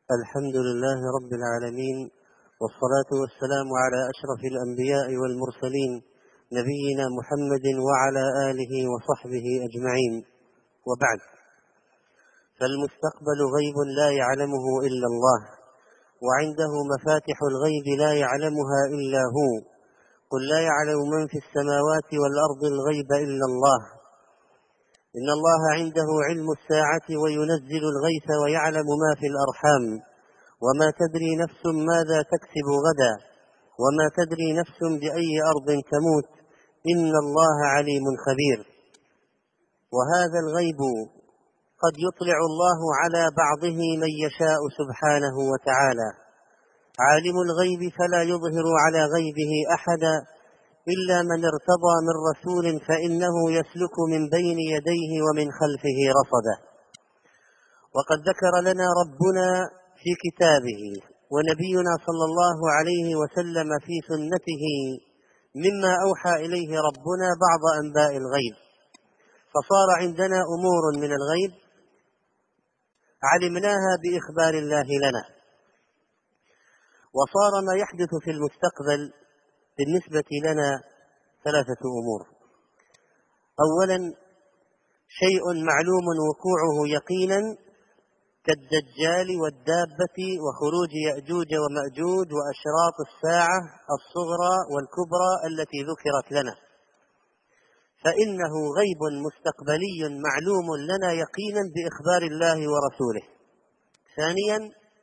الحمد لله رب العالمين، والصلاة والسلام على أشرف الأنبياء والمرسلين نبينا محمد وعلى آله وصحبه أجمعين، وبعد. فالمستقبل غيب لا يعلمه إلا الله، وعنده مفاتح الغيب لا يعلمها إلا هو. قل لا يعلم من في السماوات والأرض الغيب إلا الله. إن الله عنده علم الساعة وينزل الغيث ويعلم ما في الأرحام، وما تدري نفس ماذا تكسب غدا، وما تدري نفس بأي أرض تموت، إن الله عليم خبير. وهذا الغيب قد يطلع الله على بعضه من يشاء سبحانه وتعالى. عالم الغيب فلا يظهر على غيبه أحدا إلا من ارتضى من رسول، فإنه يسلك من بين يديه ومن خلفه رصدا. وقد ذكر لنا ربنا في كتابه ونبينا صلى الله عليه وسلم في سنته مما أوحى إليه ربنا بعض أنباء الغيب، فصار عندنا أمور من الغيب علمناها بإخبار الله لنا. وصار ما يحدث في المستقبل بالنسبة لنا ثلاثة أمور. أولا، شيء معلوم وقوعه يقينا كالدجال والدابة وخروج يأجوج ومأجوج وأشراط الساعة الصغرى والكبرى التي ذكرت لنا، فإنه غيب مستقبلي معلوم لنا يقينا بإخبار الله ورسوله. ثانيا،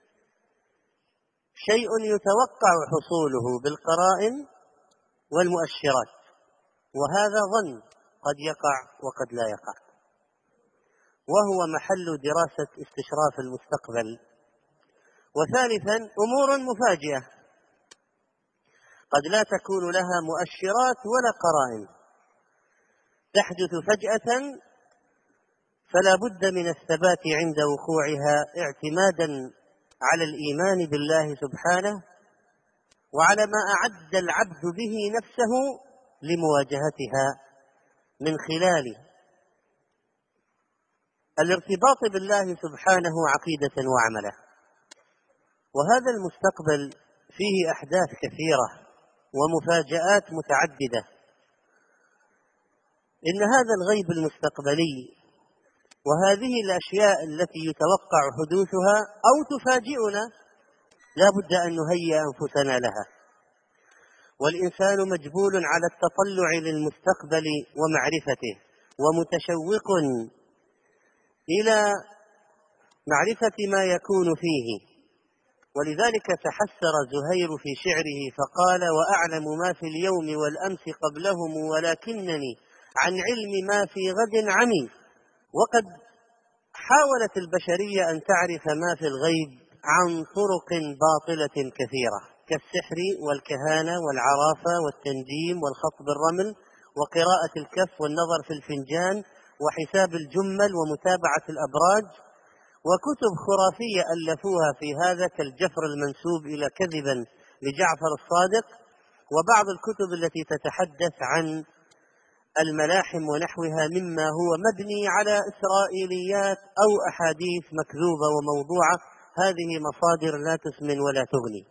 شيء يتوقع حصوله بالقرائن والمؤشرات، وهذا ظن قد يقع وقد لا يقع، وهو محل دراسة استشراف المستقبل. وثالثا، أمور مفاجئة قد لا تكون لها مؤشرات ولا قرائن، تحدث فجأة، فلا بد من الثبات عند وقوعها اعتمادا على الإيمان بالله سبحانه وعلى ما أعد العبد به نفسه لمواجهتها من خلال الارتباط بالله سبحانه عقيدة وعملا. وهذا المستقبل فيه أحداث كثيرة ومفاجآت متعددة. إن هذا الغيب المستقبلي وهذه الأشياء التي يتوقع حدوثها أو تفاجئنا لا بد أن نهيئ أنفسنا لها، والإنسان مجبول على التطلع للمستقبل ومعرفته، ومتشوق إلى معرفة ما يكون فيه. ولذلك تحسر زهير في شعره فقال: وأعلم ما في اليوم والأمس قبلهم، ولكنني عن علم ما في غد عمي. وقد حاولت البشرية أن تعرف ما في الغيب عن طرق باطلة كثيرة، كالسحر والكهانة والعرافة والتنجيم والخط بالرمل وقراءة الكف والنظر في الفنجان وحساب الجمل ومتابعة الأبراج، وكتب خرافية ألفوها في هذا كالجفر المنسوب إلى كذبا لجعفر الصادق، وبعض الكتب التي تتحدث عن الملاحم ونحوها مما هو مبني على إسرائيليات أو أحاديث مكذوبة وموضوعة. هذه مصادر لا تسمن ولا تغني.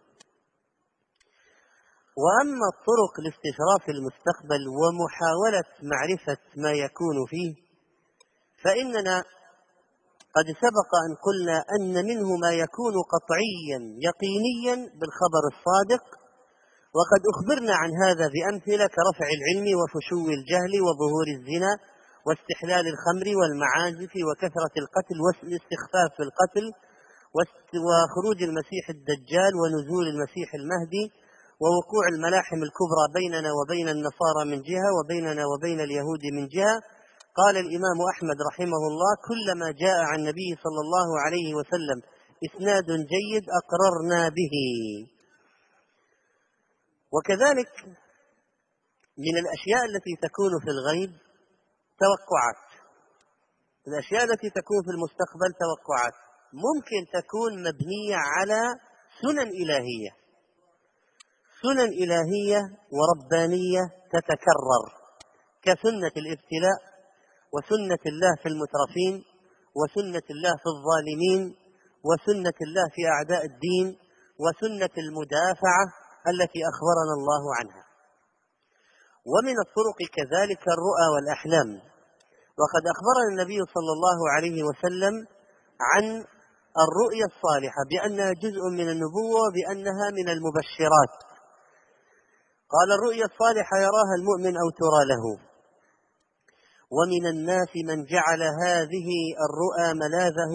وأما الطرق لاستشراف المستقبل ومحاولة معرفة ما يكون فيه، فإننا قد سبق أن قلنا أن منه ما يكون قطعيا يقينيا بالخبر الصادق، وقد أخبرنا عن هذا بأمثلة كرفع العلم وفشو الجهل وظهور الزنا واستحلال الخمر والمعازف وكثرة القتل والاستخفاف في القتل وخروج المسيح الدجال ونزول المسيح المهدي ووقوع الملاحم الكبرى بيننا وبين النصارى من جهة وبيننا وبين اليهود من جهة. قال الإمام أحمد رحمه الله: كلما جاء عن النبي صلى الله عليه وسلم إسناد جيد أقررنا به. وكذلك من الأشياء التي تكون في الغيب توقعات. الأشياء التي تكون في المستقبل توقعات ممكن تكون مبنية على سنن إلهية، سنن إلهية وربانية تتكرر، كسنة الابتلاء وسنة الله في المترفين وسنة الله في الظالمين وسنة الله في أعداء الدين وسنة المدافعة التي أخبرنا الله عنها. ومن الطرق كذلك الرؤى والأحلام، وقد أخبرنا النبي صلى الله عليه وسلم عن الرؤيا الصالحة بأنها جزء من النبوة وبأنها من المبشرات. قال: الرؤيا الصالحة يراها المؤمن أو ترى له. ومن الناس من جعل هذه الرؤى ملاذه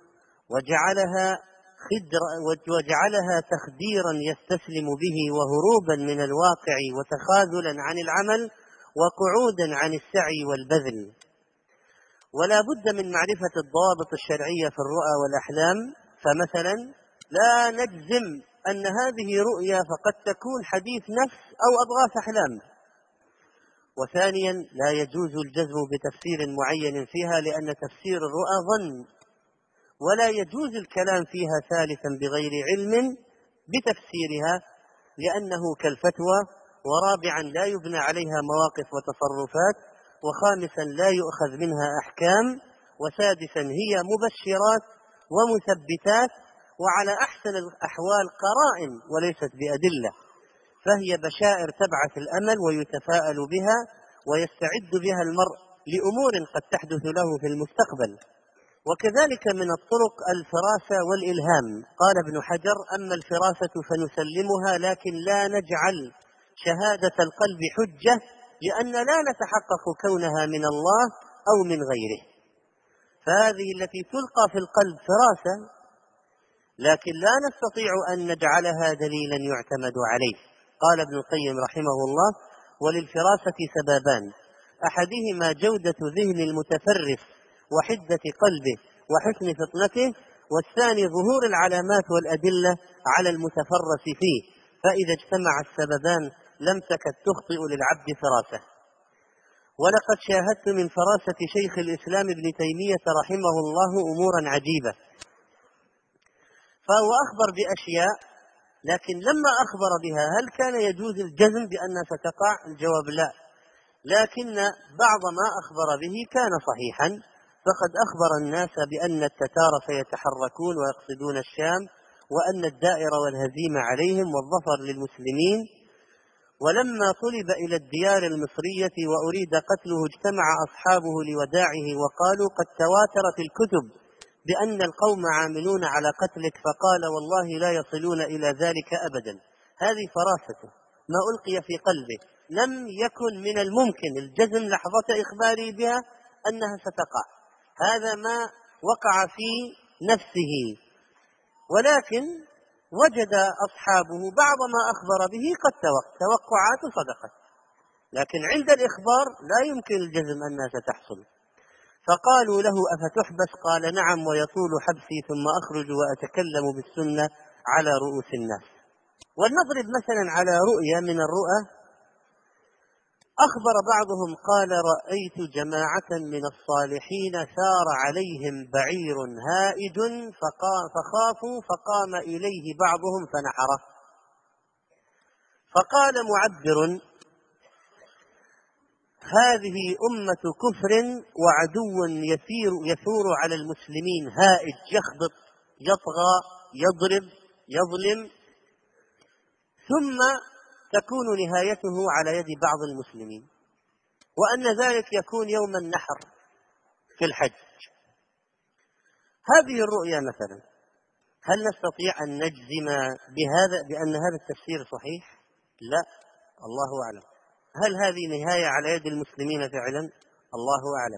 وجعلها تخديرا يستسلم به وهروبا من الواقع وتخاذلا عن العمل وقعودا عن السعي والبذل. ولا بد من معرفة الضوابط الشرعية في الرؤى والأحلام. فمثلا لا نجزم أن هذه رؤيا فقد تكون حديث نفس أو أضغاث أحلام. وثانيا لا يجوز الجزم بتفسير معين فيها، لأن تفسير الرؤى ظن، ولا يجوز الكلام فيها ثالثا بغير علم بتفسيرها لأنه كالفتوى. ورابعا لا يبنى عليها مواقف وتصرفات. وخامسا لا يؤخذ منها أحكام. وسادسا هي مبشرات ومثبتات، وعلى أحسن الأحوال قرائن وليست بأدلة، فهي بشائر تبعث الأمل ويتفاءل بها ويستعد بها المرء لأمور قد تحدث له في المستقبل. وكذلك من الطرق الفراسة والإلهام. قال ابن حجر: أما الفراسة فنسلمها، لكن لا نجعل شهادة القلب حجة، لأن لا نتحقق كونها من الله أو من غيره. فهذه التي تلقى في القلب فراسة، لكن لا نستطيع أن نجعلها دليلا يعتمد عليه. قال ابن القيم رحمه الله: وللفراسة سببان: أحدهما جودة ذهن المتفرس وحدة قلبه وحسن فطنته، والثاني ظهور العلامات والأدلة على المتفرس فيه، فإذا اجتمع السببان لم تكد تخطئ للعبد فراسة. ولقد شاهدت من فراسة شيخ الإسلام ابن تيمية رحمه الله أمورا عجيبة. فهو أخبر بأشياء، لكن لما أخبر بها هل كان يجوز الجزم بأنها ستقع؟ الجواب لا، لكن بعض ما أخبر به كان صحيحا. فقد أخبر الناس بأن التتار سيتحركون ويقصدون الشام، وأن الدائر والهزيمة عليهم والظفر للمسلمين. ولما طلب إلى الديار المصرية وأريد قتله اجتمع أصحابه لوداعه وقالوا: قد تواترت الكتب بأن القوم عاملون على قتلك. فقال: والله لا يصلون إلى ذلك أبدا. هذه فراسته، ما ألقي في قلبه. لم يكن من الممكن الجزم لحظة إخباري بها أنها ستقع، هذا ما وقع في نفسه، ولكن وجد أصحابه بعض ما أخبر به قد توقعات صدقت، لكن عند الإخبار لا يمكن الجزم أنها ستحصل. فقالوا له: أفتحبس؟ قال: نعم، ويطول حبسي ثم أخرج وأتكلم بالسنة على رؤوس الناس. ولنضرب مثلا على رؤيا من الرؤى. أخبر بعضهم قال: رأيت جماعة من الصالحين ثار عليهم بعير هائج فخافوا فقام إليه بعضهم فنحره. فقال معبر: هذه أمة كفر وعدو يثور على المسلمين، هائج يخبط يطغى يضرب يظلم، ثم تكون نهايته على يد بعض المسلمين، وأن ذلك يكون يوم النحر في الحج. هذه الرؤيا مثلا، هل نستطيع أن نجزم بأن هذا التفسير صحيح؟ لا، الله أعلم. هل هذه نهاية على يد المسلمين فعلا؟ الله أعلم.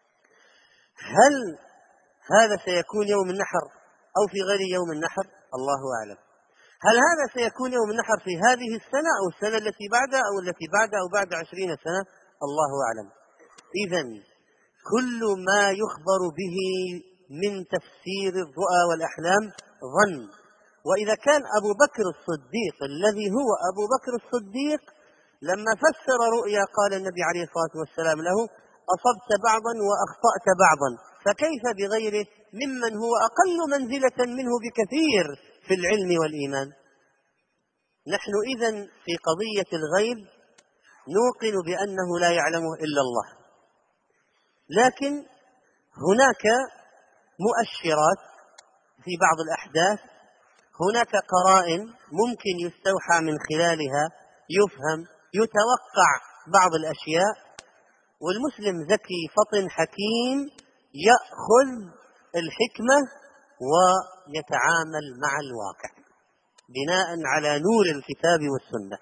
هل هذا سيكون يوم النحر أو في غير يوم النحر؟ الله أعلم. هل هذا سيكون يوم النحر في هذه السنة أو السنة التي بعدها أو التي بعدها أو بعد 20 سنة؟ الله أعلم. إذن كل ما يخبر به من تفسير الرؤى والأحلام ظن. وإذا كان أبو بكر الصديق الذي هو أبو بكر الصديق لما فسر رؤيا قال النبي عليه الصلاة والسلام له: أصبت بعضا وأخطأت بعضا، فكيف بغيره ممن هو أقل منزلة منه بكثير في العلم والإيمان؟ نحن إذن في قضية الغيب نوقن بأنه لا يعلمه إلا الله، لكن هناك مؤشرات في بعض الأحداث هناك قرائن ممكن يستوحى من خلالها، يفهم، يتوقع بعض الأشياء، والمسلم ذكي فطن حكيم يأخذ الحكمة ويتعامل مع الواقع بناء على نور الكتاب والسنة.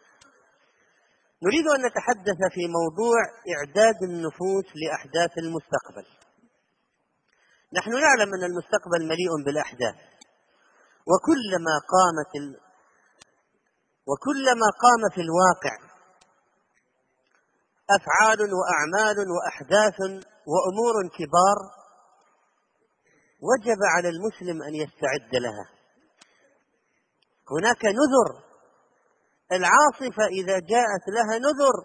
نريد أن نتحدث في موضوع إعداد النفوس لأحداث المستقبل. نحن نعلم أن المستقبل مليء بالأحداث، وكلما قام في الواقع أفعال وأعمال وأحداث وأمور كبار وجب على المسلم أن يستعد لها. هناك نذر، العاصفة إذا جاءت لها نذر: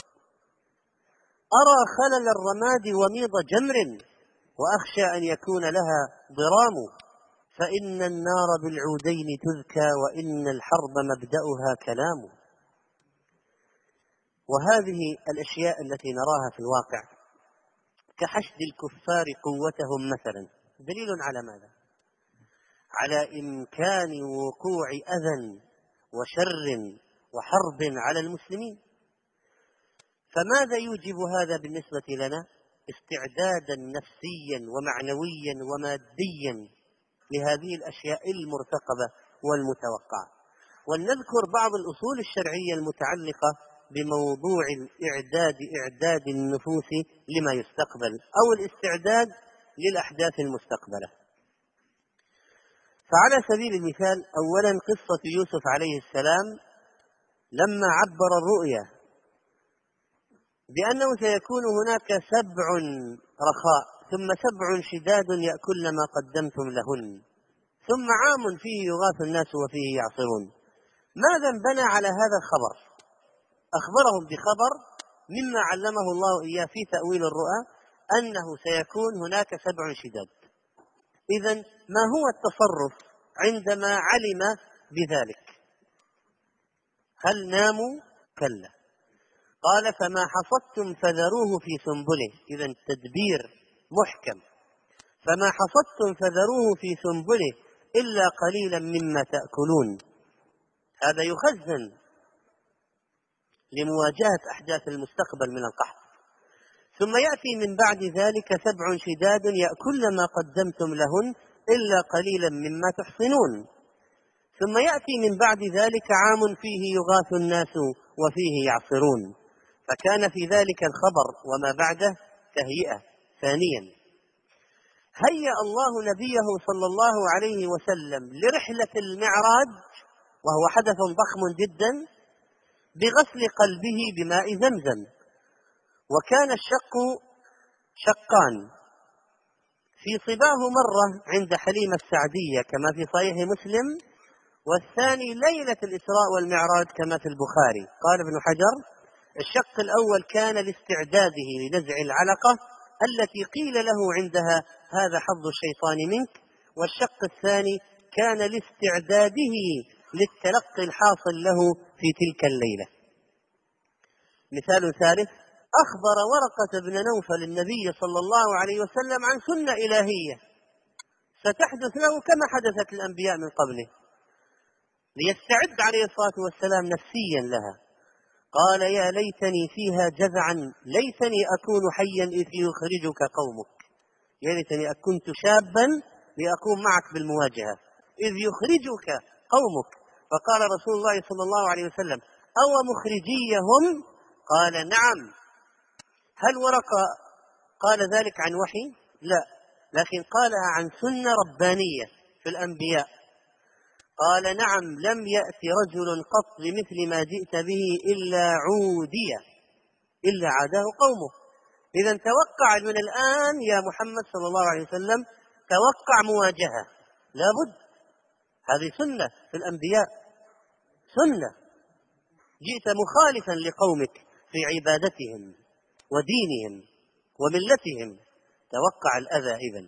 أرى خلل الرماد وميض جمر وأخشى أن يكون لها ضرام، فإن النار بالعودين تذكى وإن الحرب مبدأها كلام. وهذه الأشياء التي نراها في الواقع كحشد الكفار قوتهم مثلا دليل على ماذا؟ على إمكان وقوع أذى وشر وحرب على المسلمين. فماذا يوجب هذا بالنسبة لنا؟ استعدادا نفسيا ومعنويا وماديا لهذه الأشياء المرتقبة والمتوقعة. ولنذكر بعض الأصول الشرعية المتعلقة بموضوع إعداد النفوس لما يستقبل أو الاستعداد للأحداث المستقبلة. فعلى سبيل المثال، أولا قصة يوسف عليه السلام لما عبر الرؤيا بأنه سيكون هناك 7 رخاء ثم 7 شداد يأكلن ما قدمتم لهن ثم عام فيه يغاث الناس وفيه يعصرون. ماذا انبنى على هذا الخبر؟ أخبرهم بخبر مما علمه الله إياه في تأويل الرؤى أنه سيكون هناك 7 شداد. إذن ما هو التصرف عندما علم بذلك؟ هل ناموا؟ كلا. قال: فما حصدتم فذروه في سنبله. إذن تدبير محكم. فما حصدتم فذروه في سنبله إلا قليلا مما تأكلون. هذا يخزن لمواجهة أحداث المستقبل من القحط. ثم يأتي من بعد ذلك 7 شداد يأكلن ما قدمتم لهن إلا قليلا مما تحصنون. ثم يأتي من بعد ذلك عام فيه يغاث الناس وفيه يعصرون. فكان في ذلك الخبر وما بعده تهيئة. ثانيا، هيأ الله نبيه صلى الله عليه وسلم لرحلة المعراج، وهو حدث ضخم جدا، بغسل قلبه بماء زمزم. وكان الشق شقان: في صباه مرة عند حليمة السعدية كما في صحيح مسلم، والثاني ليلة الإسراء والمعراج كما في البخاري. قال ابن حجر: الشق الأول كان لاستعداده لنزع العلقة التي قيل له عندها هذا حظ الشيطان منك، والشق الثاني كان لاستعداده للتلقي الحاصل له في تلك الليلة. مثال ثالث: أخبر ورقة بن نوفل النبي صلى الله عليه وسلم عن سنة إلهية ستحدث له كما حدثت الأنبياء من قبله، ليستعد عليه الصلاة والسلام نفسيا لها. قال: يا ليتني فيها جزعا ليتني أكون حيا إذ يخرجك قومك. يا ليتني كنت شابا لأكون معك بالمواجهة إذ يخرجك قومك. فقال رسول الله صلى الله عليه وسلم: أو مخرجيهم؟ قال: نعم. هل ورقة قال ذلك عن وحي؟ لا، لكن قالها عن سنة ربانية في الأنبياء. قال: نعم، لم يأتي رجل قط بمثل ما جئت به إلا عودي إلا عاداه قومه. إذن توقع من الآن يا محمد صلى الله عليه وسلم، توقع مواجهة لابد. هذه سنة في الأنبياء، سنة. جئت مخالفا لقومك في عبادتهم ودينهم وملتهم، توقع الأذى. إذن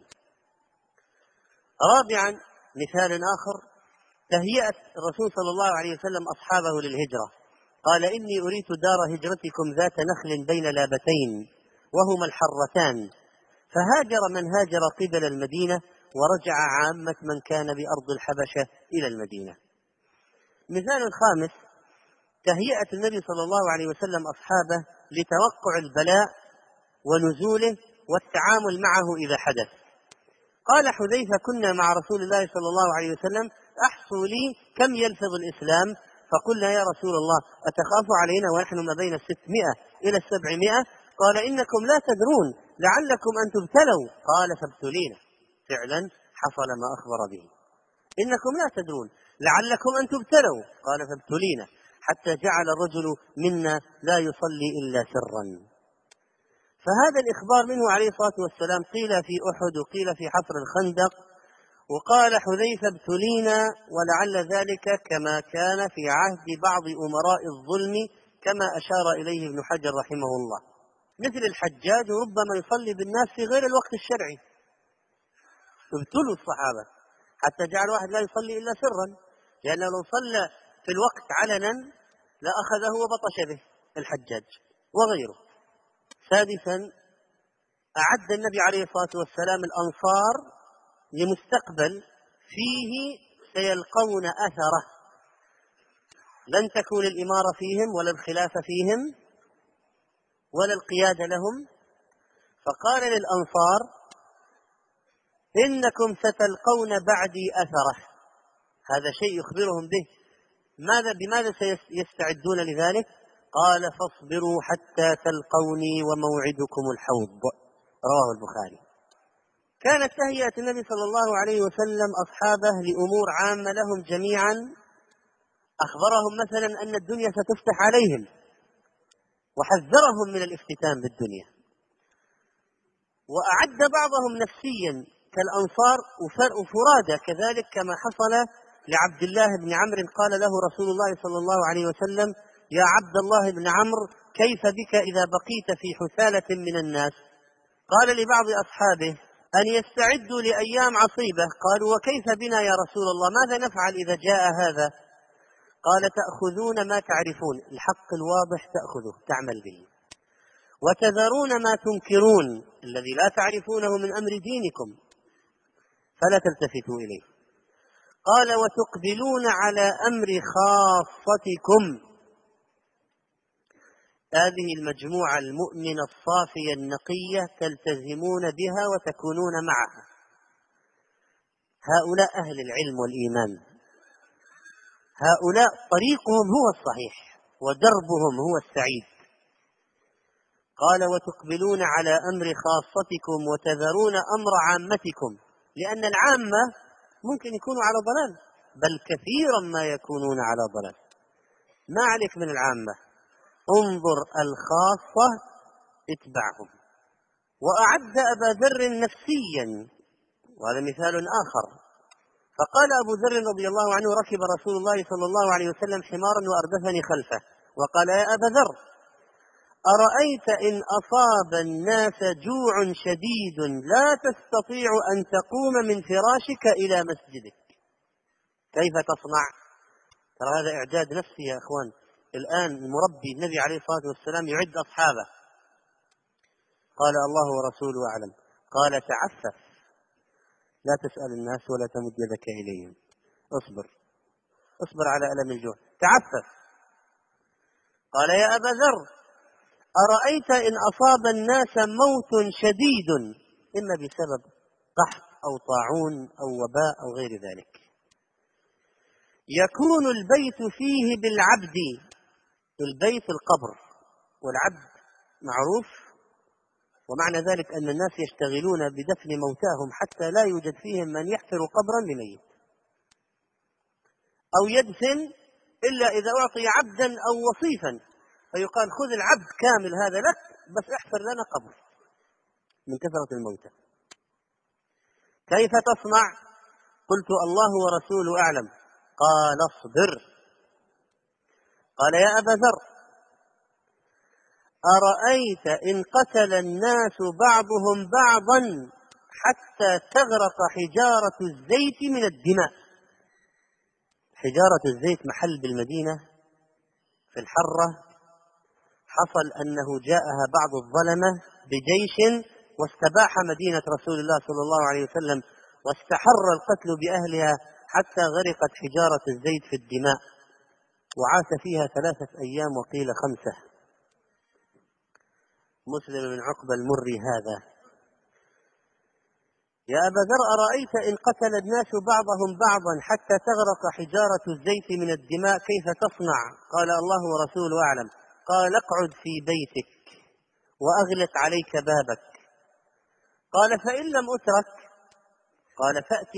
رابعا، مثال آخر: تهيئة الرسول صلى الله عليه وسلم أصحابه للهجرة. قال: إني أريت دار هجرتكم ذات نخل بين لابتين وهما الحرتان. فهاجر من هاجر قبل المدينة ورجع عامة من كان بأرض الحبشة إلى المدينة. مثال خامس: تهيئة النبي صلى الله عليه وسلم أصحابه لتوقع البلاء ونزوله والتعامل معه إذا حدث. قال حذيفة: كنا مع رسول الله صلى الله عليه وسلم، أحصوا لي كم يلفظ الإسلام، فقلنا: يا رسول الله، أتخاف علينا ونحن ما بين 600 إلى 700؟ قال: إنكم لا تدرون، لعلكم أن تبتلوا. قال: فابتلينا. فعلا حصل ما أخبر به: إنكم لا تدرون لعلكم أن تبتلوا. قال: فابتلينا، حتى جعل الرجل منا لا يصلي إلا سرا. فهذا الإخبار منه عليه الصلاة والسلام قيل في أحد وقيل في حفر الخندق. وقال حذيفة: ابتلينا، ولعل ذلك كما كان في عهد بعض أمراء الظلم، كما أشار إليه ابن حجر رحمه الله، مثل الحجاج، ربما يصلي بالناس في غير الوقت الشرعي. ابتلوا الصحابة حتى جعل واحد لا يصلي إلا سرا، لأنه لو صلى في الوقت علنا لأخذه وبطش به الحجاج وغيره. سادسا: أعد النبي عليه الصلاة والسلام الأنصار لمستقبل فيه سيلقون أثره، لن تكون الإمارة فيهم ولا الخلافة فيهم ولا القيادة لهم. فقال للأنصار: إنكم ستلقون بعدي أثره. هذا شيء يخبرهم به. بماذا سيستعدون لذلك؟ قال: فاصبروا حتى تلقوني وموعدكم الحوض. رواه البخاري. كانت تهيئة النبي صلى الله عليه وسلم أصحابه لأمور عامة لهم جميعا. أخبرهم مثلا أن الدنيا ستفتح عليهم، وحذرهم من الافتتان بالدنيا. وأعد بعضهم نفسيا كالأنصار وفرادى كذلك، كما حصل لعبد الله بن عمرو. قال له رسول الله صلى الله عليه وسلم: يا عبد الله بن عمرو، كيف بك إذا بقيت في حثالة من الناس؟ قال لبعض أصحابه: أن يستعدوا لأيام عصيبة. قالوا: وكيف بنا يا رسول الله، ماذا نفعل إذا جاء هذا؟ قال: تأخذون ما تعرفون، الحق الواضح تأخذه تعمل به، وتذرون ما تنكرون الذي لا تعرفونه من أمر دينكم فلا تلتفتوا إليه. قال: وتقبلون على أمر خاصتكم. هذه المجموعة المؤمنة الصافية النقية تلتزمون بها وتكونون معها. هؤلاء أهل العلم والإيمان، هؤلاء طريقهم هو الصحيح ودربهم هو السعيد. قال: وتقبلون على أمر خاصتكم وتذرون أمر عامتكم، لأن العامة ممكن يكونوا على ضلال، بل كثيرا ما يكونون على ضلال. ما عليك من العامة، انظر الخاصة اتبعهم. وأعد أبا ذر نفسيا، وهذا مثال آخر. فقال أبو ذر رضي الله عنه: ركب رسول الله صلى الله عليه وسلم حمارا وأردفني خلفه، وقال: يا أبا ذر، أرأيت إن أصاب الناس جوع شديد لا تستطيع أن تقوم من فراشك إلى مسجدك، كيف تصنع؟ ترى هذا إعداد نفسي يا أخوان. الآن المربي النبي عليه الصلاة والسلام يعد أصحابه. قال: الله ورسوله أعلم. قال: تعفف، لا تسأل الناس ولا تمد يدك إليهم، اصبر على ألم الجوع، تعفف. قال: يا أبا ذر، أرأيت إن أصاب الناس موت شديد، إما بسبب قحط أو طاعون أو وباء أو غير ذلك، يكون البيت فيه بالعبد. البيت القبر، والعبد معروف، ومعنى ذلك أن الناس يشتغلون بدفن موتاهم حتى لا يوجد فيهم من يحفر قبرا لميت أو يدفن إلا إذا أعطي عبدا أو وصيفا، فيقال: خذ العبد كامل هذا لك، بس احفر لنا قبر من كثرة الموتى. كيف تصنع؟ قلت: الله ورسوله أعلم. قال: اصبر. قال: يا أبا ذر، أرأيت إن قتل الناس بعضهم بعضا حتى تغرق حجارة الزيت من الدماء. حجارة الزيت محل بالمدينة في الحرة، حصل أنه جاءها بعض الظلمة بجيش واستباح مدينة رسول الله صلى الله عليه وسلم واستحر القتل بأهلها حتى غرقت حجارة الزيت في الدماء، وعاش فيها 3 أيام وقيل 5. مسلم بن عقبة المري هذا: يا أبا ذر أرأيت إن قتل الناس بعضهم بعضا حتى تغرق حجارة الزيت من الدماء كيف تصنع؟ قال: الله ورسوله أعلم. قال: اقعد في بيتك وأغلق عليك بابك. قال: فإن لم أترك؟ قال: فأت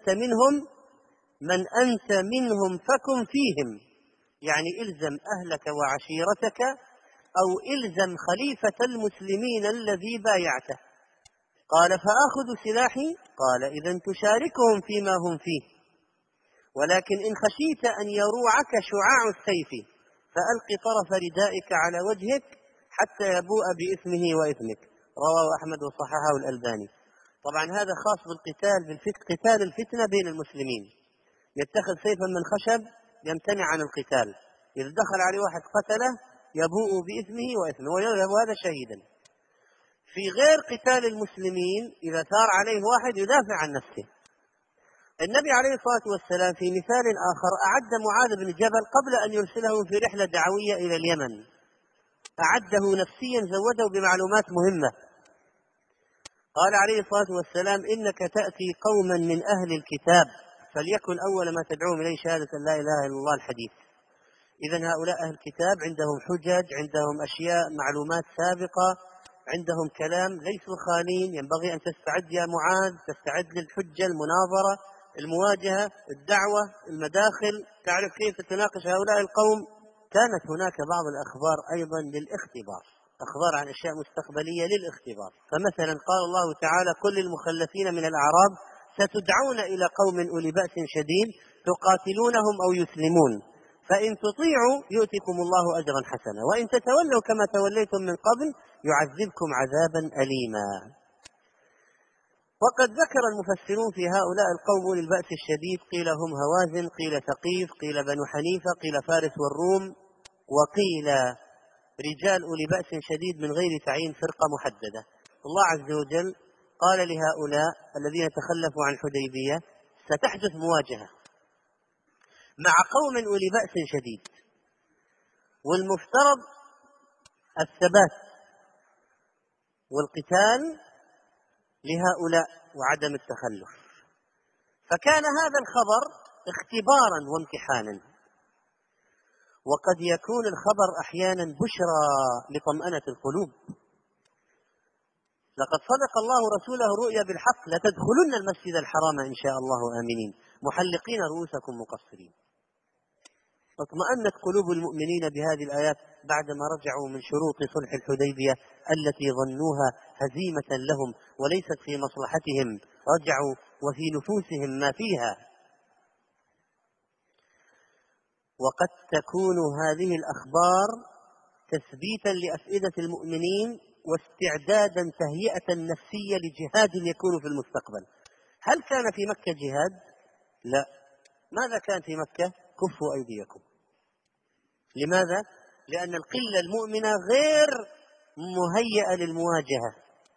من أنت منهم فكن فيهم، يعني إلزم أهلك وعشيرتك أو إلزم خليفة المسلمين الذي بايعته. قال: فآخذ سلاحي؟ قال: إذن تشاركهم فيما هم فيه، ولكن إن خشيت أن يروعك شعاع السيف فألق طرف ردائك على وجهك حتى يبوء بإثمه وإثمك. رواه أحمد وصححه الألباني. طبعا هذا خاص بالقتال، قتال الفتنة بين المسلمين. يتخذ سيفا من خشب يمتنع عن القتال، إذا دخل عليه واحد قتله يبوء بإثمه وإثمه ويذهب هذا شهيدا. في غير قتال المسلمين إذا ثار عليه واحد يدافع عن نفسه. النبي عليه الصلاة والسلام في مثال آخر أعد معاذ بن جبل قبل أن يرسله في رحلة دعوية إلى اليمن، أعده نفسيا، زوده بمعلومات مهمة. قال عليه الصلاة والسلام: إنك تأتي قوما من أهل الكتاب فليكن أول ما تدعوهم إليه شهادة لا إله إلا الله الحديث. إذن هؤلاء أهل الكتاب عندهم حجج، عندهم أشياء معلومات سابقة، عندهم كلام، ليسوا خالين. ينبغي أن تستعد يا معاذ، تستعد للحجة، المناظرة، المواجهة، الدعوة، المداخل، تعرف كيف تناقش هؤلاء القوم. كانت هناك بعض الأخبار أيضا للاختبار، أخبار عن أشياء مستقبلية للاختبار. فمثلا قال الله تعالى: قل للمخلفين من الأعراب ستدعون إلى قوم أولي بأس شديد تقاتلونهم أو يسلمون، فإن تطيعوا يؤتكم الله أجرا حسنا، وإن تتولوا كما توليتم من قبل يعذبكم عذابا أليما. وقد ذكر المفسرون في هؤلاء القوم أولي البأس الشديد، قيل هم هوازن، قيل ثقيف، قيل بنو حنيفة، قيل فارس والروم، وقيل رجال أولي بأس شديد من غير تعيين فرقة محددة. الله عز وجل قال لهؤلاء الذين تخلفوا عن الحديبية: ستحدث مواجهة مع قوم أولي بأس شديد، والمفترض الثبات والقتال لهؤلاء وعدم التخلف. فكان هذا الخبر اختبارا وامتحانا، وقد يكون الخبر أحيانا بشرى لطمأنة القلوب. لقد صدق الله رسوله رؤيا بالحق: لتدخلن المسجد الحرام إن شاء الله آمنين محلقين رؤوسكم مقصرين. اطمأنت قلوب المؤمنين بهذه الآيات بعدما رجعوا من شروط صلح الحديبية التي ظنوها هزيمة لهم وليست في مصلحتهم، رجعوا وفي نفوسهم ما فيها. وقد تكون هذه الأخبار تثبيتا لأفئدة المؤمنين واستعدادا تهيئة نفسية لجهاد يكون في المستقبل. هل كان في مكة جهاد؟ لا. ماذا كان في مكة؟ كفوا أيديكم. لماذا؟ لأن القلة المؤمنة غير مهيئة للمواجهة.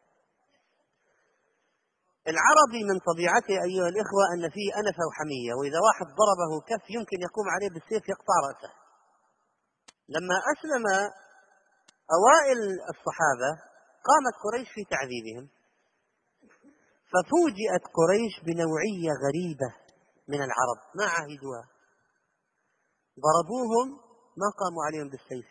العربي من طبيعته أيها الإخوة أن فيه أنفة وحمية، وإذا واحد ضربه كف يمكن يقوم عليه بالسيف يقطع رأسه. لما أسلم أوائل الصحابة قامت قريش في تعذيبهم، ففوجئت قريش بنوعية غريبة من العرب ما عهدوها. ضربوهم ما قاموا عليهم بالسيف،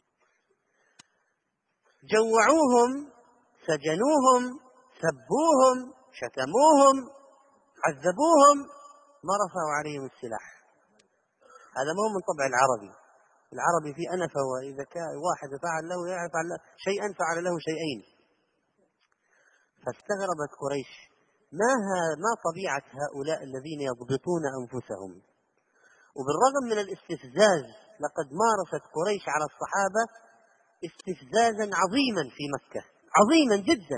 جوعوهم، سجنوهم، سبوهم، شتموهم، عذبوهم، ما رفعوا عليهم السلاح. هذا مو من طبع العربي. العربي في أنفة، وإذا كان واحد فعل له يعرف شيئا فعل له شيئين. فاستغربت قريش ما طبيعة هؤلاء الذين يضبطون أنفسهم. وبالرغم من الاستفزاز لقد مارست قريش على الصحابة استفزازا عظيما في مكة، عظيما جدا،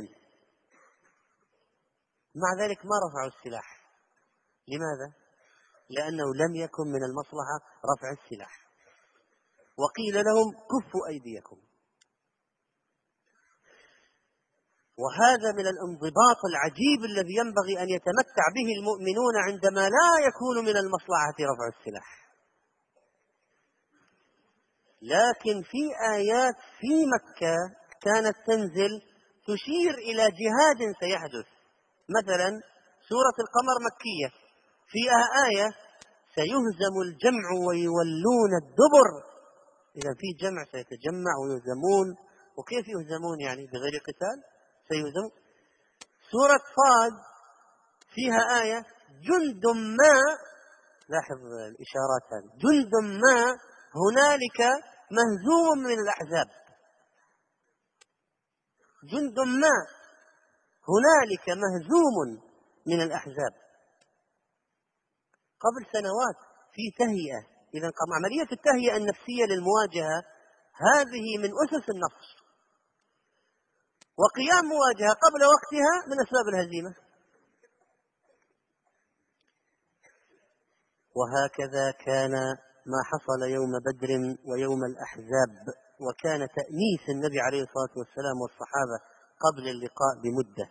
مع ذلك ما رفعوا السلاح. لماذا؟ لأنه لم يكن من المصلحة رفع السلاح، وقيل لهم كفوا أيديكم. وهذا من الانضباط العجيب الذي ينبغي أن يتمتع به المؤمنون عندما لا يكون من المصلحة رفع السلاح. لكن في آيات في مكة كانت تنزل تشير إلى جهاد سيحدث. مثلا سورة القمر مكية، فيها آية سيهزم الجمع ويولون الدبر. إذا في جمع سيتجمع ويهزمون. وكيف يهزمون؟ يعني بغير قتال سيهزمون. سورة صاد فيها آية جند ما، لاحظ الإشارات هذه، جند ما هنالك مهزوم من الأحزاب، جند ما هنالك مهزوم من الأحزاب. قبل سنوات في تهيئة. إذا عملية التهيئة النفسية للمواجهة هذه من أسس النصر، وقيام مواجهة قبل وقتها من أسباب الهزيمة. وهكذا كان ما حصل يوم بدر ويوم الأحزاب، وكان تأنيس النبي عليه الصلاة والسلام والصحابة قبل اللقاء بمدة.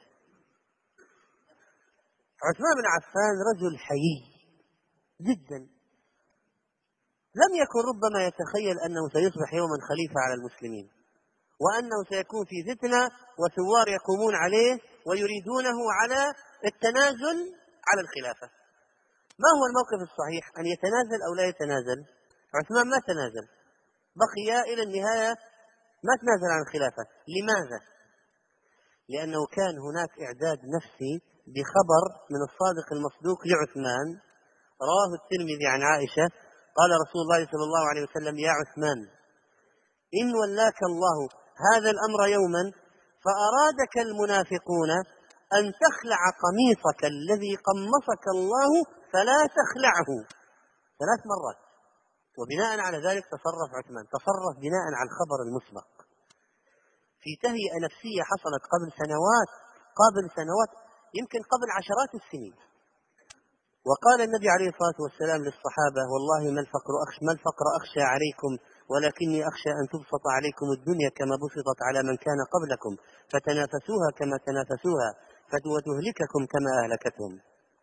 عثمان بن عفان رجل حيي جدا، لم يكن ربما يتخيل أنه سيصبح يوما خليفة على المسلمين، وأنه سيكون في فتنة وثوار يقومون عليه ويريدونه على التنازل على الخلافة. ما هو الموقف الصحيح؟ أن يتنازل أو لا يتنازل؟ عثمان ما تنازل، بقي إلى النهاية ما تنازل عن الخلافة. لماذا؟ لأنه كان هناك إعداد نفسي بخبر من الصادق المصدوق لعثمان، رواه الترمذي عن عائشة قال رسول الله صلى الله عليه وسلم: يا عثمان، إن ولاك الله هذا الأمر يوما فأرادك المنافقون أن تخلع قميصك الذي قمصك الله فلا تخلعه. 3 مرات. وبناء على ذلك تصرف عثمان، تصرف بناء على الخبر المسبق في تهيئة نفسية حصلت قبل سنوات يمكن قبل عشرات السنين. وقال النبي عليه الصلاة والسلام للصحابة: والله ما الفقر أخشى عليكم، ولكني أخشى أن تبسط عليكم الدنيا كما بسطت على من كان قبلكم، فتنافسوها كما تنافسوها، وتهلككم كما أهلكتهم.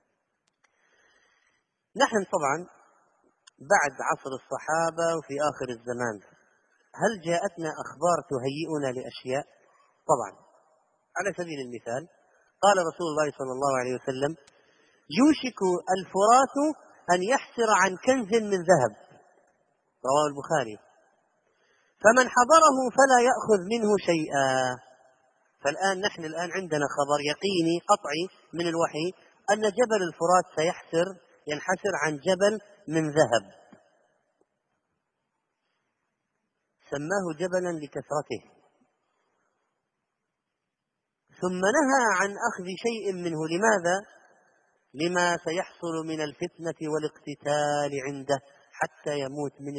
نحن طبعا بعد عصر الصحابة وفي آخر الزمان، هل جاءتنا أخبار تهيئنا لأشياء؟ طبعا. على سبيل المثال قال رسول الله صلى الله عليه وسلم: يوشك الفرات أن يحسر عن كنز من ذهب، رواه البخاري، فمن حضره فلا يأخذ منه شيئا. فالآن نحن عندنا خبر يقيني قطعي من الوحي أن جبل الفرات ينحسر عن جبل من ذهب، سماه جبلا لكثرته، ثم نهى عن أخذ شيء منه. لماذا؟ لما سيحصل من الفتنة والاقتتال عنده، حتى يموت من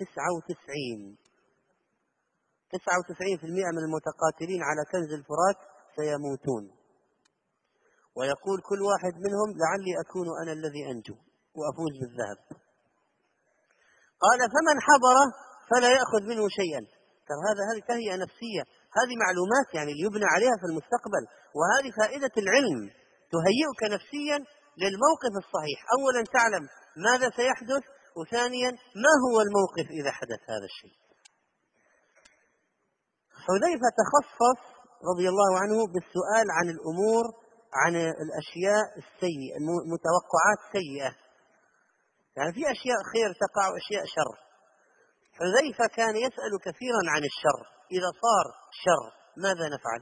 99% من المتقاتلين على كنز الفرات سيموتون، ويقول كل واحد منهم: لعلي أكون أنا الذي أنجو وأفوز بالذهب. قال: فمن حضره فلا يأخذ منه شيئا. هذه تهيئة نفسية، هذه معلومات يعني ليبنى عليها في المستقبل، وهذه فائدة العلم، تهيئك نفسيا للموقف الصحيح. أولا تعلم ماذا سيحدث، وثانيا ما هو الموقف إذا حدث هذا الشيء. حذيفة تخصص رضي الله عنه بالسؤال عن الأمور، عن الأشياء السيئة، متوقعات سيئة، يعني في أشياء خير تقع وأشياء شر. حذيفة كان يسأل كثيرا عن الشر، إذا صار شر ماذا نفعل؟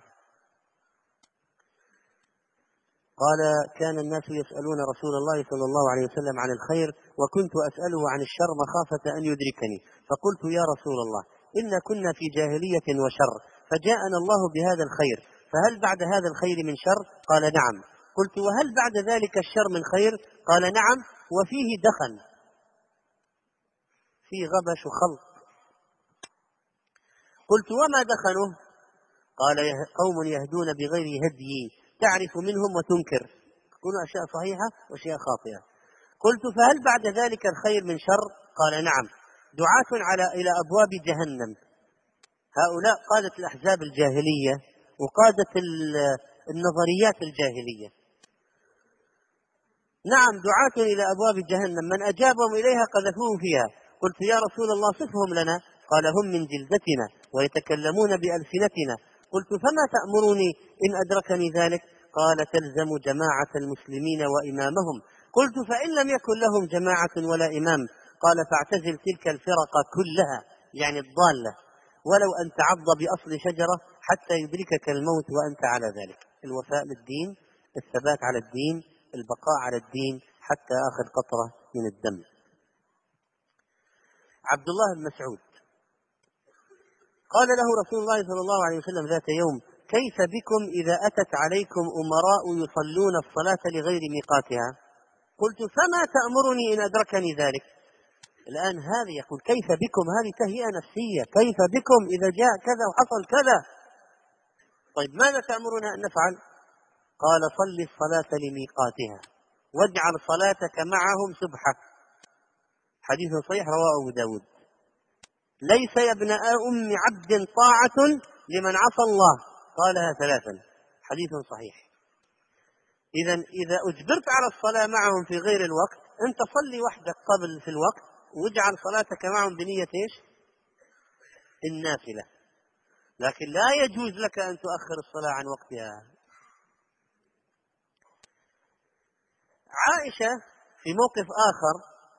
قال: كان الناس يسألون رسول الله صلى الله عليه وسلم عن الخير، وكنت أسأله عن الشر مخافة أن يدركني، فقلت: يا رسول الله، إنا كنا في جاهلية وشر، فجاءنا الله بهذا الخير، فهل بعد هذا الخير من شر؟ قال: نعم. قلت: وهل بعد ذلك الشر من خير؟ قال: نعم، وفيه دخن، فيه غبش وخلط. قلت: وما دخنه؟ قال: قوم يهدون بغير هدي، تعرف منهم وتنكر، يقولون أشياء صحيحة وأشياء خاطئة. قلت: فهل بعد ذلك الخير من شر؟ قال: نعم، دعاة إلى أبواب جهنم. هؤلاء قادة الأحزاب الجاهلية وقادة النظريات الجاهلية. نعم، دعاة إلى أبواب جهنم من أجابهم إليها قذفوه فيها. قلت يا رسول الله صفهم لنا، قال هم من جلدتنا ويتكلمون بألسنتنا. قلت فما تأمرني إن أدركني ذلك؟ قال تلزم جماعة المسلمين وإمامهم. قلت فإن لم يكن لهم جماعة ولا إمام؟ قال فاعتزل تلك الفرق كلها، يعني الضالة، ولو أن تعض بأصل شجرة حتى يدركك الموت وأنت على ذلك. الوفاء للدين، الثبات على الدين، البقاء على الدين حتى آخر قطرة من الدم. عبد الله بن مسعود قال له رسول الله صلى الله عليه وسلم ذات يوم: كيف بكم إذا أتت عليكم أمراء يصلون الصلاة لغير ميقاتها؟ قلت فما تأمرني إن أدركني ذلك؟ الآن هذا يقول كيف بكم، هذه تهيئة نفسية، كيف بكم إذا جاء كذا وحصل كذا. طيب ماذا تأمرنا أن نفعل؟ قال صل الصلاة لميقاتها واجعل صلاتك معهم سبحة. حديث صحيح رواه أبو داود. ليس يا ابن أم عبد طاعة لمن عصى الله، قالها ثلاثا، حديث صحيح. إذا أجبرت على الصلاة معهم في غير الوقت، أنت صلي وحدك قبل في الوقت واجعل صلاتك معهم بنية إيش؟ النافلة. لكن لا يجوز لك أن تؤخر الصلاة عن وقتها. عائشة في موقف آخر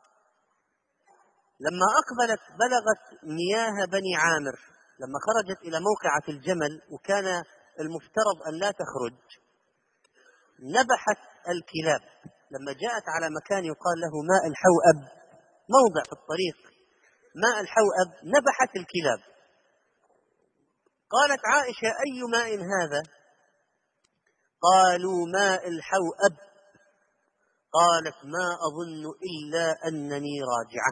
لما أقبلت بلغت مياه بني عامر، لما خرجت إلى موقعة الجمل وكان المفترض أن لا تخرج، نبحت الكلاب. لما جاءت على مكان يقال له ماء الحوأب، موضع في الطريق ماء الحوأب، نبحت الكلاب. قالت عائشة: أي ماء هذا؟ قالوا ماء الحوأب. قالت: ما أظن إلا أنني راجعة.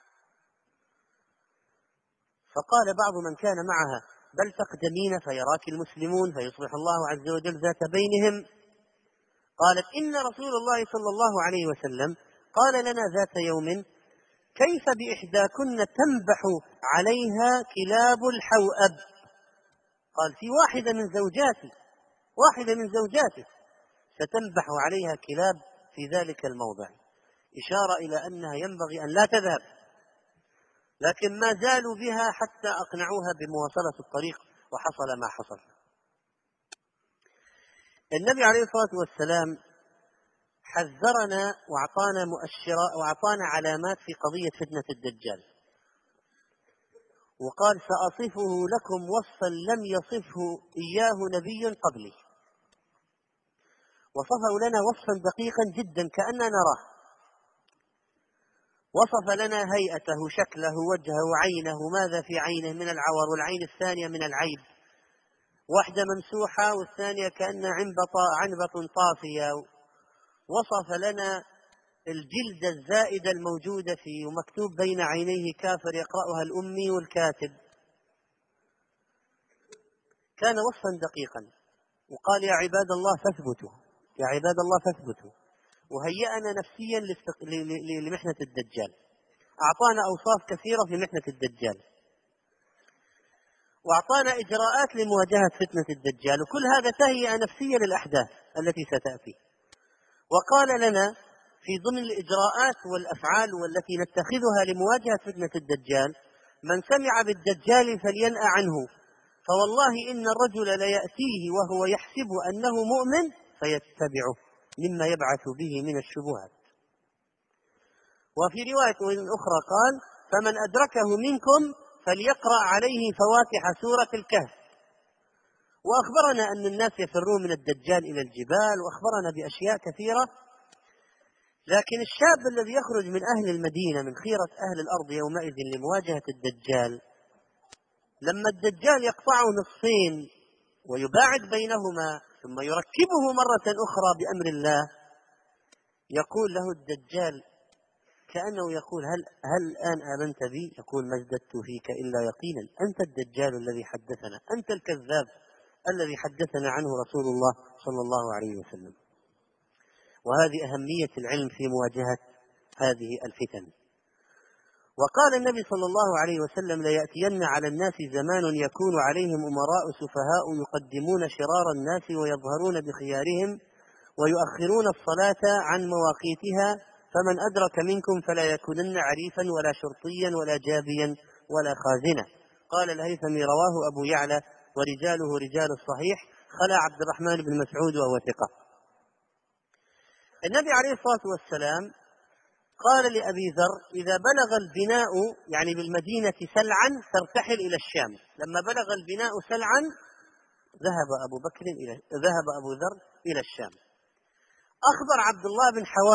فقال بعض من كان معها: بل تقدمين فيراك المسلمون فيصلح الله عز وجل ذات بينهم. قالت: إن رسول الله صلى الله عليه وسلم قال لنا ذات يوم: كيف بإحداكن تنبح عليها كلاب الحوأب؟ قال: في واحدة من زوجاتي ستنبح عليها كلاب في ذلك الموضع، إشارة إلى أنها ينبغي أن لا تذهب. لكن ما زالوا بها حتى أقنعوها بمواصلة الطريق، وحصل ما حصل. النبي عليه الصلاة والسلام حذرنا وأعطانا مؤشرات وأعطانا علامات في قضية فتنة الدجال، وقال: سأصفه لكم وصفا لم يصفه إياه نبي قبلي. وصفه لنا وصفا دقيقا جدا كأننا نراه. وصف لنا هيئته، شكله، وجهه، عينه، ماذا في عينه من العور، والعين الثانية من العيب، واحدة ممسوحة والثانية كأن عنبة طافية. وصف لنا الجلدة الزائدة الموجودة فيه، ومكتوب بين عينيه كافر يقرأها الأمي والكاتب. كان وصفا دقيقا. وقال: يا عباد الله فاثبتوا، وهيأنا نفسيا لمحنة الدجال. أعطانا أوصاف كثيرة في محنة الدجال، وأعطانا إجراءات لمواجهة فتنة الدجال، وكل هذا تهيئة نفسية للأحداث التي ستأتي. وقال لنا في ضمن الإجراءات والأفعال والتي نتخذها لمواجهة فتنة الدجال: من سمع بالدجال فلينأ عنه، فوالله إن الرجل ليأتيه وهو يحسب أنه مؤمن فيتبعه مما يبعث به من الشبهات. وفي رواية أخرى قال: فمن أدركه منكم فليقرأ عليه فواتح سورة الكهف. وأخبرنا أن الناس يفرون من الدجال إلى الجبال، وأخبرنا بأشياء كثيرة. لكن الشاب الذي يخرج من أهل المدينة من خيرة أهل الأرض يومئذ لمواجهة الدجال، لما الدجال يقطعه نصفين ويباعد بينهما ثم يركبه مرة أخرى بأمر الله، يقول له الدجال كأنه يقول: هل الآن آمنت بي؟ يقول: ما ازددت فيك إلا يقينا، أنت الدجال الذي حدثنا، أنت الكذاب الذي حدثنا عنه رسول الله صلى الله عليه وسلم. وهذه أهمية العلم في مواجهة هذه الفتن. وقال النبي صلى الله عليه وسلم: ليأتين على الناس زمان يكون عليهم أمراء سفهاء يقدمون شرار الناس ويظهرون بخيارهم ويؤخرون الصلاة عن مواقيتها، فمن أدرك منكم فلا يكونن عريفا ولا شرطيا ولا جابيا ولا خازنا. قال الهيثمي: رواه أبو يعلى ورجاله رجال الصحيح، خلا عبد الرحمن بن مسعود وهو ثقة. النبي عليه الصلاة والسلام قال لأبي ذر: إذا بلغ البناء يعني بالمدينة سلعا ترتحل إلى الشام. لما بلغ البناء سلعا ذهب أبو ذر إلى الشام. أخبر عبد الله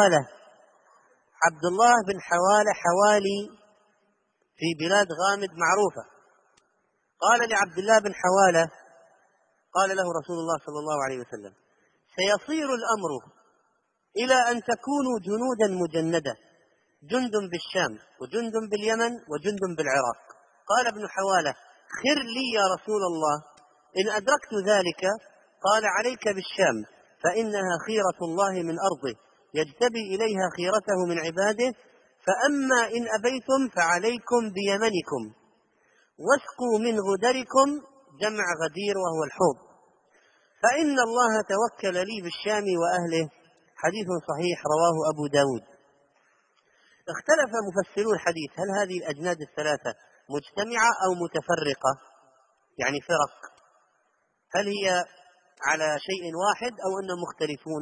بن حوالة حوالي في بلاد غامد معروفة. قال لعبد الله بن حوالة، قال له رسول الله صلى الله عليه وسلم: سيصير الأمر إلى أن تكونوا جنودا مجندة، جند بالشام وجند باليمن وجند بالعراق. قال ابن حوالة: خر لي يا رسول الله إن أدركت ذلك. قال: عليك بالشام، فإنها خيرة الله من أرضه، يجتبي إليها خيرته من عباده، فأما إن أبيتم فعليكم بيمنكم، واسقوا من غدركم، جمع غدير وهو الحوض، فإن الله توكل لي بالشام وأهله. حديث صحيح رواه أبو داود. اختلف مفسرو الحديث: هل هذه الأجناد الثلاثة مجتمعة أو متفرقة، يعني فرق؟ هل هي على شيء واحد أو أنهم مختلفون؟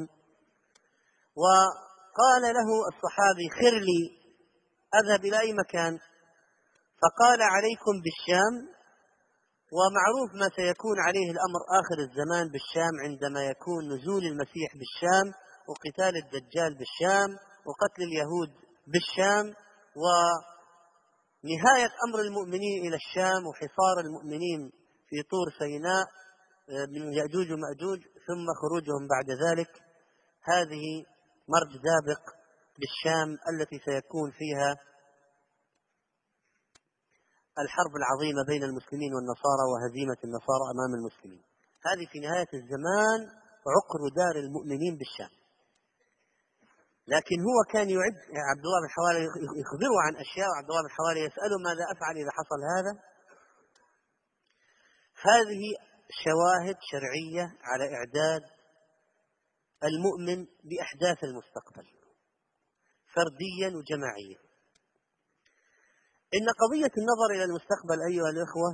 وقال له الصحابي: خر لي، أذهب إلى أي مكان؟ فقال: عليكم بالشام. ومعروف ما سيكون عليه الأمر آخر الزمان بالشام، عندما يكون نزول المسيح بالشام، وقتال الدجال بالشام، وقتل اليهود بالشام، ونهاية أمر المؤمنين إلى الشام، وحصار المؤمنين في طور سيناء من يأجوج ومأجوج، ثم خروجهم بعد ذلك. هذه مرج دابق بالشام التي سيكون فيها الحرب العظيمة بين المسلمين والنصارى وهزيمة النصارى أمام المسلمين. هذه في نهاية الزمان عقر دار المؤمنين بالشام. لكن هو كان يعد، عبد الله بن حوالة يخبره عن أشياء، وعبد الله بن حوالة يسأله: ماذا أفعل إذا حصل هذا؟ هذه شواهد شرعية على إعداد المؤمن بأحداث المستقبل فرديا وجماعيا. إن قضية النظر إلى المستقبل أيها الإخوة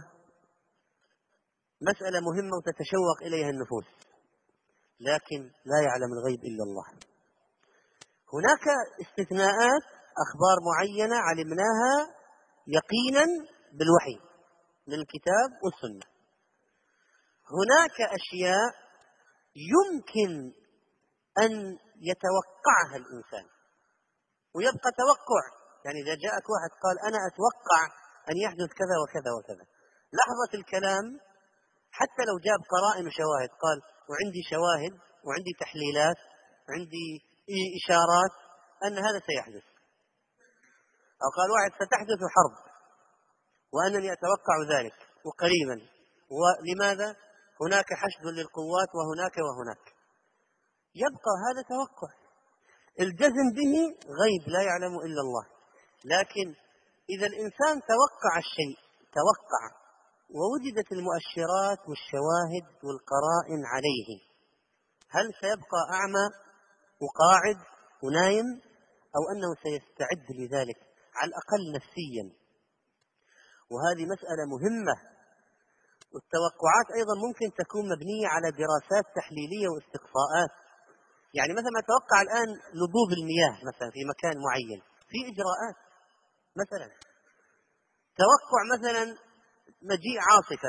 مسألة مهمة وتتشوق إليها النفوس، لكن لا يعلم الغيب إلا الله. هناك استثناءات، أخبار معينة علمناها يقينا بالوحي من الكتاب والسنة. هناك أشياء يمكن أن يتوقعها الإنسان ويبقى توقع، يعني إذا جاءك واحد قال: أنا أتوقع أن يحدث كذا وكذا وكذا، لحظة الكلام حتى لو جاب قرائن وشواهد، قال: وعندي شواهد وعندي تحليلات وعندي إشارات أن هذا سيحدث. أو قال واحد: ستحدث حرب وأنني أتوقع ذلك وقريبا، ولماذا؟ هناك حشد للقوات وهناك. يبقى هذا توقع. الجزم به غيب لا يعلم إلا الله. لكن إذا الإنسان توقع الشيء، ووجدت المؤشرات والشواهد والقرائن عليه، هل سيبقى أعمى وقاعد ونايم، أو أنه سيستعد لذلك على الأقل نفسيا؟ وهذه مسألة مهمة. والتوقعات أيضا ممكن تكون مبنية على دراسات تحليلية واستقصاءات. يعني مثلا أتوقع الآن لبوب المياه مثلا في مكان معين، في إجراءات. مثلا توقع مثلا مجيء عاصفة،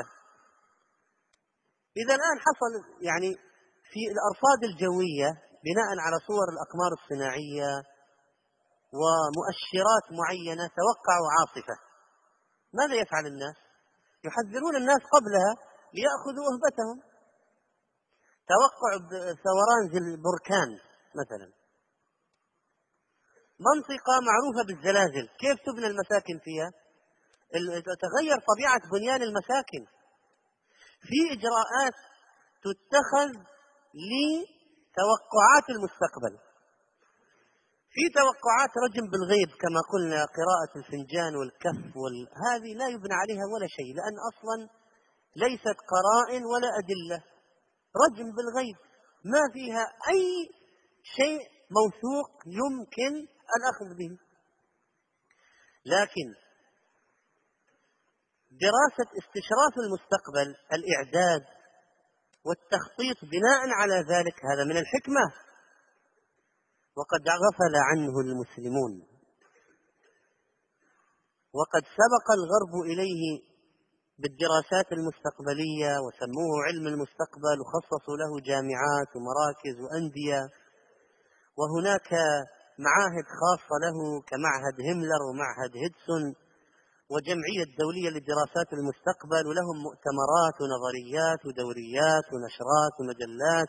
إذا الآن حصل يعني في الأرصاد الجوية بناء على صور الأقمار الصناعية ومؤشرات معينة توقعوا عاصفة، ماذا يفعل الناس؟ يحذرون الناس قبلها ليأخذوا أهبتهم. توقع ثوران بركان مثلا، منطقة معروفة بالزلازل، كيف تبنى المساكن فيها؟ تتغير طبيعة بنيان المساكن. في إجراءات تتخذ لتوقعات المستقبل. في توقعات رجم بالغيب كما قلنا، قراءة الفنجان والكف هذه لا يبنى عليها ولا شيء، لأن أصلا ليست قرائن ولا أدلة. رجم بالغيب ما فيها أي شيء موثوق يمكن الأخذ به. لكن دراسة استشراف المستقبل، الإعداد والتخطيط بناء على ذلك، هذا من الحكمة، وقد غفل عنه المسلمون، وقد سبق الغرب إليه بالدراسات المستقبلية وسموه علم المستقبل، وخصصوا له جامعات ومراكز وأندية، وهناك معاهد خاصة له كمعهد هيملر ومعهد هيدسون وجمعية دولية لدراسات المستقبل، ولهم مؤتمرات ونظريات ودوريات ونشرات ومجلات،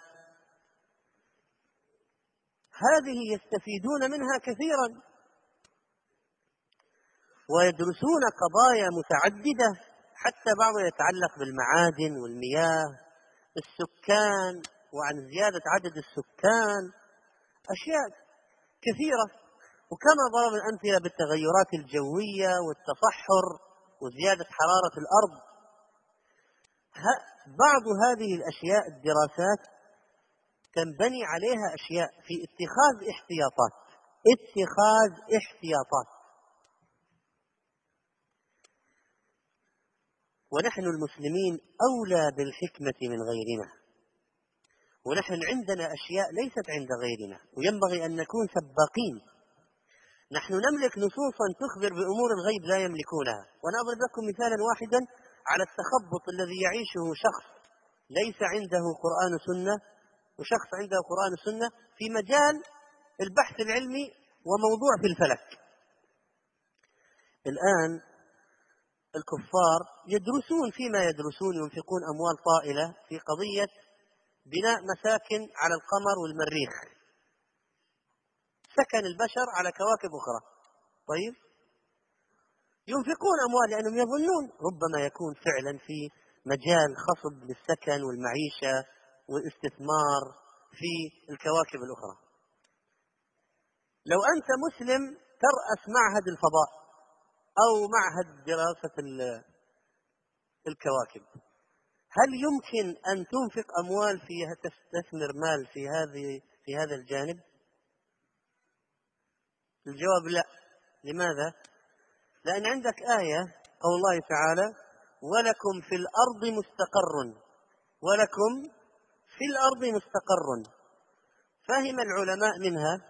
هذه يستفيدون منها كثيرا ويدرسون قضايا متعددة، حتى بعضها يتعلق بالمعادن والمياه، السكان، وعن زيادة عدد السكان، أشياء كثيرة. وكما ضرب الأمثلة بالتغيرات الجوية والتصحر وزيادة حرارة الأرض. بعض هذه الأشياء الدراسات تنبني عليها أشياء في اتخاذ احتياطات. ونحن المسلمين أولى بالحكمة من غيرنا، ونحن عندنا أشياء ليست عند غيرنا، وينبغي أن نكون سباقين. نحن نملك نصوصا تخبر بأمور الغيب لا يملكونها. وأنا أضرب لكم مثالا واحدا على التخبط الذي يعيشه شخص ليس عنده قرآن سنة وشخص عنده قرآن سنة في مجال البحث العلمي وموضوع في الفلك. الآن الكفار يدرسون فيما يدرسون، ينفقون أموال طائلة في قضية بناء مساكن على القمر والمريخ، سكن البشر على كواكب أخرى. طيب، ينفقون أموال لأنهم يظنون ربما يكون فعلا في مجال خصب للسكن والمعيشة والاستثمار في الكواكب الأخرى. لو أنت مسلم ترأس معهد الفضاء أو معهد دراسة الكواكب، هل يمكن أن تنفق أموال فيها، تستثمر مال في هذا الجانب؟ الجواب لا. لماذا؟ لأن عندك آية قول الله تعالى: ولكم في الأرض مستقر. فهم العلماء منها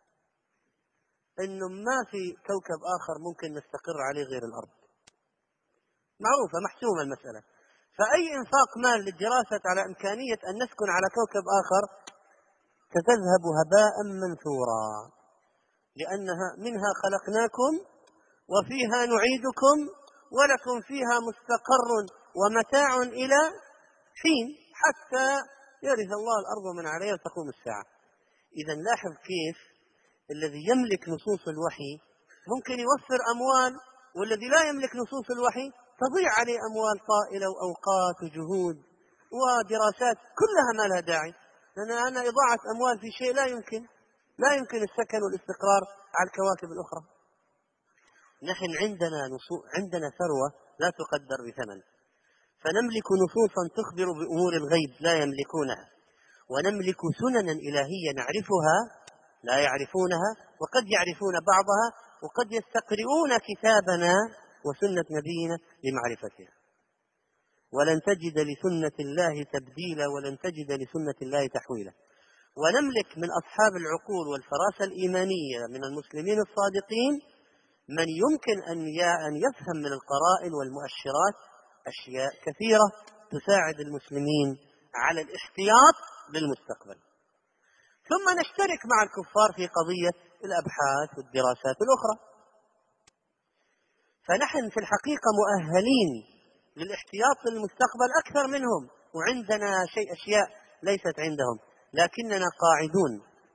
أنه ما في كوكب آخر ممكن نستقر عليه غير الأرض، معروفة محسومة المسألة. فأي إنفاق مال للدراسة على إمكانية أن نسكن على كوكب آخر ستذهب هباء منثورا، لأنها منها خلقناكم وفيها نعيدكم ولكم فيها مستقر ومتاع إلى حين حتى يرث الله الأرض ومن عليها وتقوم الساعة. إذا لاحظ كيف الذي يملك نصوص الوحي ممكن يوفر أموال، والذي لا يملك نصوص الوحي تضيع عليه أموال طائلة وأوقات وجهود ودراسات كلها ما لها داعي، لأن أنا إضاعة أموال في شيء لا يمكن السكن والاستقرار على الكواكب الأخرى. نحن عندنا ثروة لا تقدر بثمن، فنملك نصوصا تخبر بأمور الغيب لا يملكونها، ونملك سننا إلهية نعرفها لا يعرفونها، وقد يعرفون بعضها، وقد يستقرؤون كتابنا وسنة نبينا لمعرفتها. ولن تجد لسنة الله تبديلا ولن تجد لسنة الله تحويلا. ونملك من أصحاب العقول والفراسة الإيمانية من المسلمين الصادقين من يمكن أن يفهم من القرائن والمؤشرات أشياء كثيرة تساعد المسلمين على الاحتياط للمستقبل. ثم نشترك مع الكفار في قضية الأبحاث والدراسات الأخرى. فنحن في الحقيقة مؤهلين للاحتياط للمستقبل أكثر منهم، وعندنا أشياء ليست عندهم، لكننا قاعدون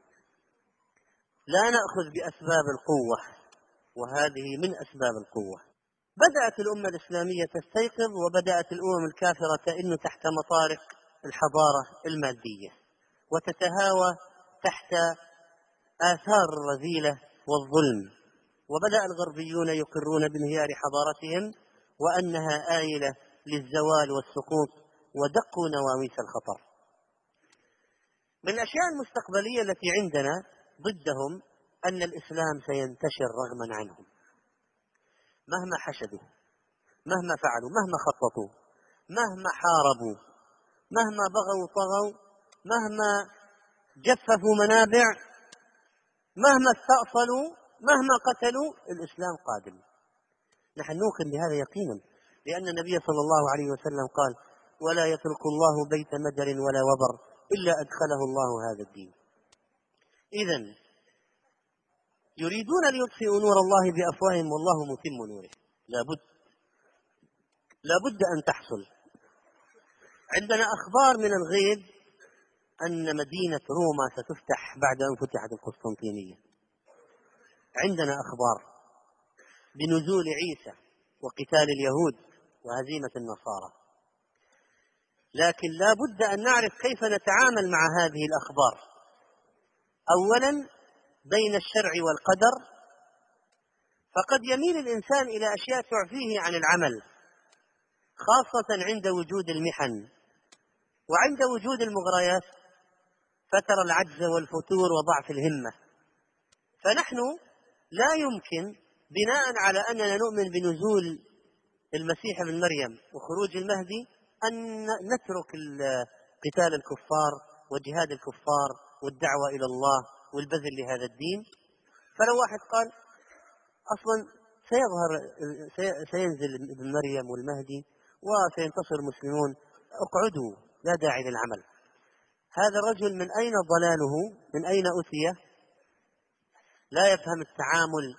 لا نأخذ بأسباب القوة، وهذه من أسباب القوة. بدأت الأمة الإسلامية تستيقظ، وبدأت الأمم الكافرة تئن تحت مطارق الحضارة المادية، وتتهاوى تحت آثار الرذيلة والظلم، وبدأ الغربيون يقرون بانهيار حضارتهم وأنها آيلة للزوال والسقوط، ودقوا نواويس الخطر. من الأشياء المستقبلية التي عندنا ضدهم أن الإسلام سينتشر رغما عنهم، مهما حشدوا، مهما فعلوا، مهما خططوا، مهما حاربوا، مهما بغوا طغوا، مهما جففوا منابع، مهما استأصلوا، مهما قتلوا، الإسلام قادم. نحن نوقن بهذا يقينا، لأن النبي صلى الله عليه وسلم قال: ولا يترك الله بيت مدر ولا وبر إلا أدخله الله هذا الدين. إذن يريدون ليطفئوا نور الله بأفواههم والله متم نوره. لابد أن تحصل. عندنا أخبار من الغيب أن مدينة روما ستفتح بعد أن فتحت القسطنطينية. عندنا أخبار بنزول عيسى وقتال اليهود وهزيمة النصارى، لكن لا بد أن نعرف كيف نتعامل مع هذه الأخبار. أولا، بين الشرع والقدر، فقد يميل الإنسان إلى أشياء تعفيه عن العمل، خاصة عند وجود المحن وعند وجود المغريات، فترى العجز والفتور وضعف الهمة. فنحن لا يمكن بناء على أننا نؤمن بنزول المسيح ابن مريم وخروج المهدي أن نترك قتال الكفار وجهاد الكفار والدعوة إلى الله والبذل لهذا الدين. فلو واحد قال أصلا سينزل ابن مريم والمهدي وسينتصر المسلمون، اقعدوا، لا داعي للعمل. هذا الرجل من أين ضلاله؟ من أين أتي؟ لا يفهم التعامل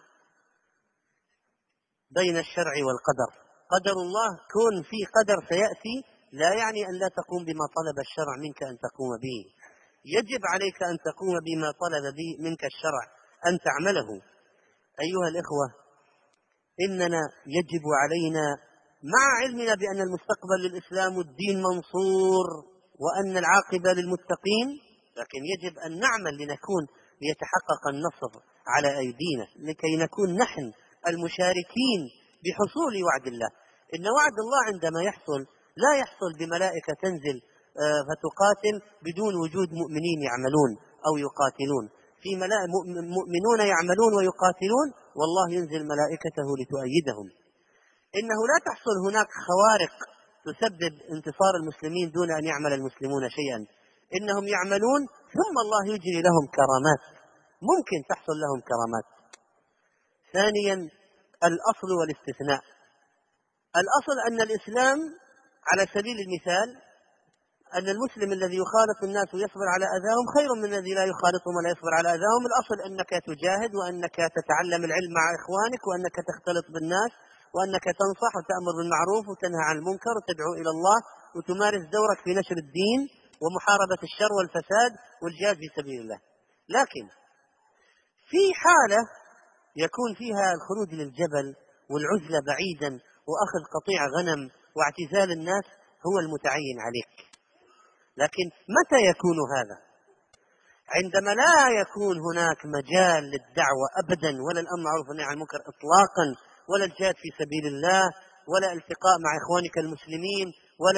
بين الشرع والقدر. قدر الله كون في قدر سيأتي لا يعني أن لا تقوم بما طلب الشرع منك أن تقوم به. يجب عليك أن تقوم بما طلب منك الشرع أن تعمله. أيها الإخوة، إننا يجب علينا مع علمنا بأن المستقبل للإسلام والدين منصور وأن العاقبة للمتقين، لكن يجب أن نعمل ليتحقق النصر على أيدينا، لكي نكون نحن المشاركين بحصول وعد الله. إن وعد الله عندما يحصل لا يحصل بملائكة تنزل فتقاتل بدون وجود مؤمنين يعملون أو يقاتلون. في مؤمنون يعملون ويقاتلون، والله ينزل ملائكته لتؤيدهم. إنه لا تحصل هناك خوارق تسبب انتصار المسلمين دون أن يعمل المسلمون شيئا. إنهم يعملون ثم الله يجري لهم كرامات، ممكن تحصل لهم كرامات. ثانيا، الأصل والاستثناء. الأصل أن الإسلام على سبيل المثال أن المسلم الذي يخالط الناس ويصبر على أذاهم خير من الذي لا يخالطهم ولا يصبر على أذاهم. الأصل أنك تجاهد وأنك تتعلم العلم مع إخوانك وأنك تختلط بالناس وأنك تنصح وتأمر بالمعروف وتنهى عن المنكر وتدعو إلى الله وتمارس دورك في نشر الدين ومحاربة الشر والفساد والجهاد في سبيل الله. لكن في حالة يكون فيها الخروج للجبل والعزلة بعيدا وأخذ قطيع غنم واعتزال الناس هو المتعين عليك. لكن متى يكون هذا؟ عندما لا يكون هناك مجال للدعوة أبدا، ولا الأمر معروف والنهي عن المنكر إطلاقا، ولا الجهاد في سبيل الله، ولا التقاء مع إخوانك المسلمين،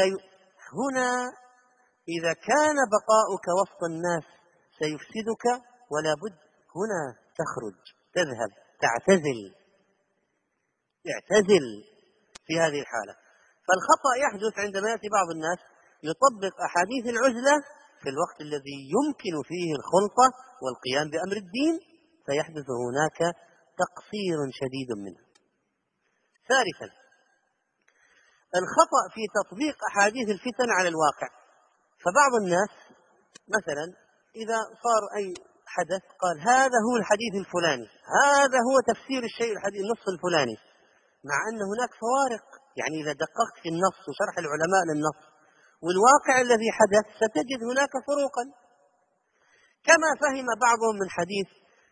هنا إذا كان بقاؤك وسط الناس سيفسدك، ولا بد هنا تخرج، تذهب، تعتزل في هذه الحالة. فالخطأ يحدث عندما يأتي بعض الناس يطبق أحاديث العزلة في الوقت الذي يمكن فيه الخلطة والقيام بأمر الدين، فيحدث هناك تقصير شديد منه. ثالثا، الخطأ في تطبيق أحاديث الفتن على الواقع. فبعض الناس مثلا إذا صار أي حدث قال هذا هو الحديث الفلاني، هذا هو تفسير الشيء النص الفلاني، مع أن هناك فوارق. يعني إذا دققت في النص وشرح العلماء للنص والواقع الذي حدث ستجد هناك فروقا. كما فهم بعضهم من حديث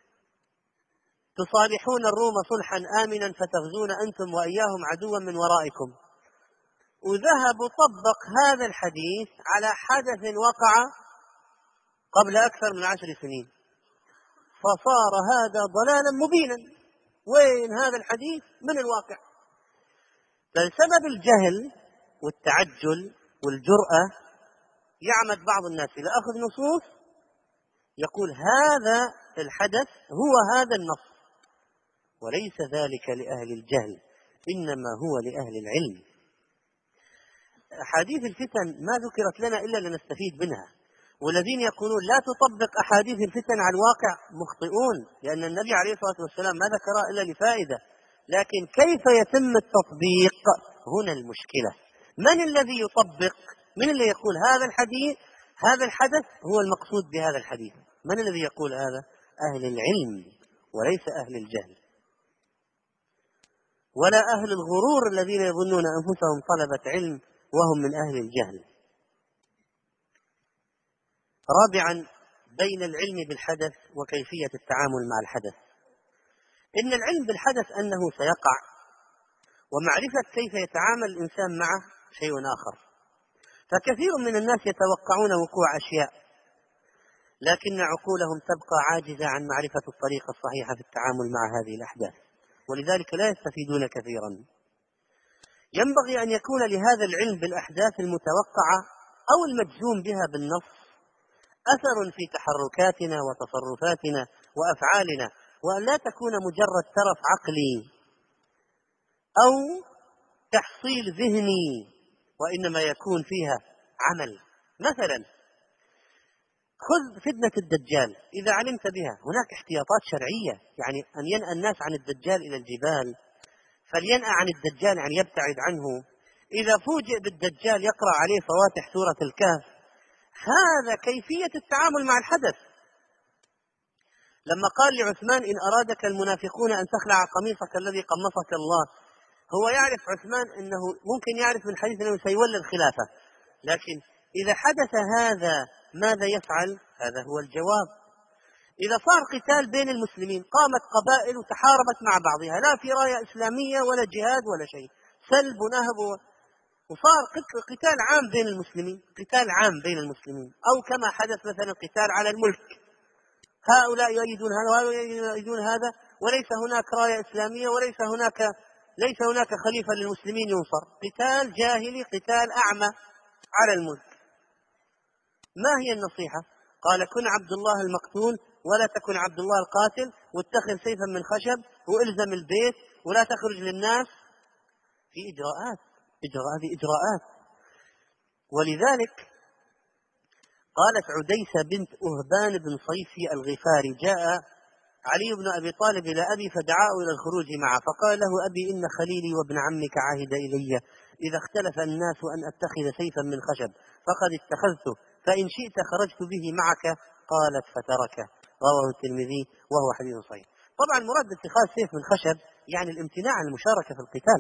تصالحون الروم صلحا آمنا فتغزون أنتم وإياهم عدوا من ورائكم، وذهب طبق هذا الحديث على حدث وقع قبل أكثر من 10 سنين، فصار هذا ضلالا مبينا. وين هذا الحديث من الواقع؟ فبسبب الجهل والتعجل والجرأة يعمد بعض الناس إلى أخذ نصوص يقول هذا الحدث هو هذا النص، وليس ذلك لأهل الجهل، إنما هو لأهل العلم. أحاديث الفتن ما ذكرت لنا إلا لنستفيد منها، والذين يقولون لا تطبق أحاديث الفتن على الواقع مخطئون، لأن النبي عليه الصلاة والسلام ما ذكرها إلا لفائدة، لكن كيف يتم التطبيق هنا المشكلة. من الذي يطبق؟ من اللي يقول هذا الحدث هو المقصود بهذا الحديث؟ من الذي يقول هذا؟ أهل العلم وليس أهل الجهل، ولا أهل الغرور الذين يظنون أنفسهم طلبة علم وهم من أهل الجهل. رابعا، بين العلم بالحدث وكيفية التعامل مع الحدث. إن العلم بالحدث أنه سيقع، ومعرفة كيف يتعامل الإنسان معه شيء آخر. فكثير من الناس يتوقعون وقوع أشياء، لكن عقولهم تبقى عاجزة عن معرفة الطريقة الصحيحة في التعامل مع هذه الأحداث، ولذلك لا يستفيدون كثيرا. ينبغي أن يكون لهذا العلم بالأحداث المتوقعة أو المجزوم بها بالنص أثر في تحركاتنا وتصرفاتنا وأفعالنا، وأن لا تكون مجرد ترف عقلي أو تحصيل ذهني، وإنما يكون فيها عمل. مثلا خذ فتنة الدجال، إذا علمت بها هناك احتياطات شرعية، يعني أن ينأى الناس عن الدجال إلى الجبال فلينأى عن الدجال، يعني يبتعد عنه. إذا فوجئ بالدجال يقرأ عليه فواتح سورة الكهف. هذا كيفية التعامل مع الحدث. لما قال لعثمان إن أرادك المنافقون أن تخلع قميصك الذي قمصك الله، هو يعرف عثمان أنه ممكن يعرف من حديث أنه سيولي الخلافة، لكن إذا حدث هذا ماذا يفعل؟ هذا هو الجواب. إذا صار قتال بين المسلمين، قامت قبائل وتحاربت مع بعضها، لا في راية إسلامية ولا جهاد ولا شيء، سلب ونهب، وصار قتال عام بين المسلمين، قتال عام بين المسلمين، أو كما حدث مثلا قتال على الملك، هؤلاء يؤيدون هذا وهؤلاء يؤيدون هذا، وليس هناك راية إسلامية وليس هناك خليفة للمسلمين ينصر، قتال جاهلي، قتال أعمى على الملك. ما هي النصيحة؟ قال كن عبد الله المقتول ولا تكن عبد الله القاتل، واتخذ سيفا من خشب، والزم البيت، ولا تخرج للناس. في هذه إجراءات. ولذلك قالت عديسة بنت أهبان بن صيفي الغفاري جاء علي بن أبي طالب إلى أبي فدعاه إلى الخروج معه، فقال له أبي إن خليلي وابن عمك عهد إلي إذا اختلف الناس أن أتخذ سيفا من خشب فقد اتخذته، فإن شئت خرجت به معك. قالت فتركه. رواه الترمذي وهو حديث صحيح. طبعا مراد اتخاذ سيف من خشب يعني الامتناع عن المشاركة في القتال.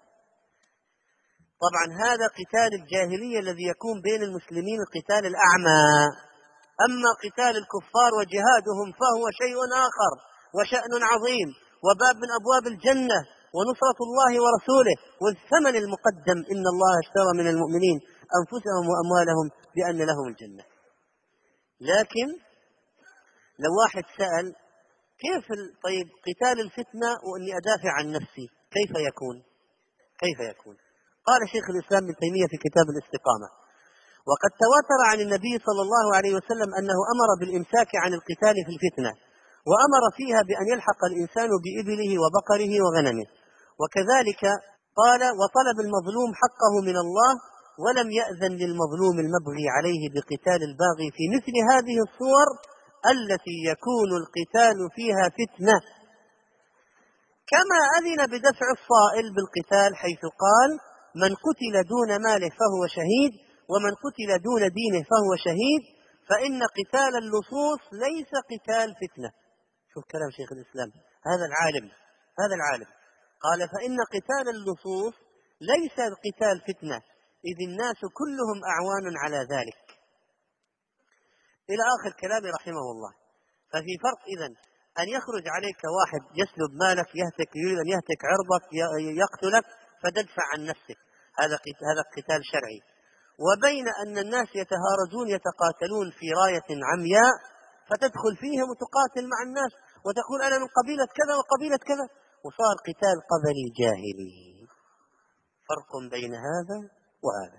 طبعا هذا قتال الجاهلية الذي يكون بين المسلمين، القتال الأعمى. أما قتال الكفار وجهادهم فهو شيء آخر وشأن عظيم وباب من أبواب الجنة ونصرة الله ورسوله والثمن المقدم، إن الله اشترى من المؤمنين أنفسهم وأموالهم بأن لهم الجنة. لكن لو واحد سأل كيف طيب قتال الفتنة وأني أدافع عن نفسي كيف يكون؟ قال شيخ الإسلام ابن تيمية في كتاب الاستقامة: وقد تواتر عن النبي صلى الله عليه وسلم أنه أمر بالإمساك عن القتال في الفتنة، وأمر فيها بأن يلحق الإنسان بإبله وبقره وغنمه، وكذلك قال وطلب المظلوم حقه من الله، ولم يأذن للمظلوم المبغي عليه بقتال الباغي في مثل هذه الصور التي يكون القتال فيها فتنة، كما أذن بدفع الصائل بالقتال حيث قال من قتل دون ماله فهو شهيد، ومن قتل دون دينه فهو شهيد، فإن قتال اللصوص ليس قتال فتنة. شوف كلام شيخ الإسلام، هذا العالم قال فإن قتال اللصوص ليس قتال فتنة، إذ الناس كلهم أعوان على ذلك، إلى آخر كلامه رحمه الله. ففي فرق إذن أن يخرج عليك واحد يسلب مالك، يريد أن يهتك عرضك، يقتلك فتدفع عن نفسك، هذا قتال شرعي، وبين أن الناس يتهارجون يتقاتلون في راية عمياء فتدخل فيهم وتقاتل مع الناس وتقول أنا من قبيلة كذا وقبيلة كذا، وصار قتال قبلي جاهلي. فرق بين هذا وهذا.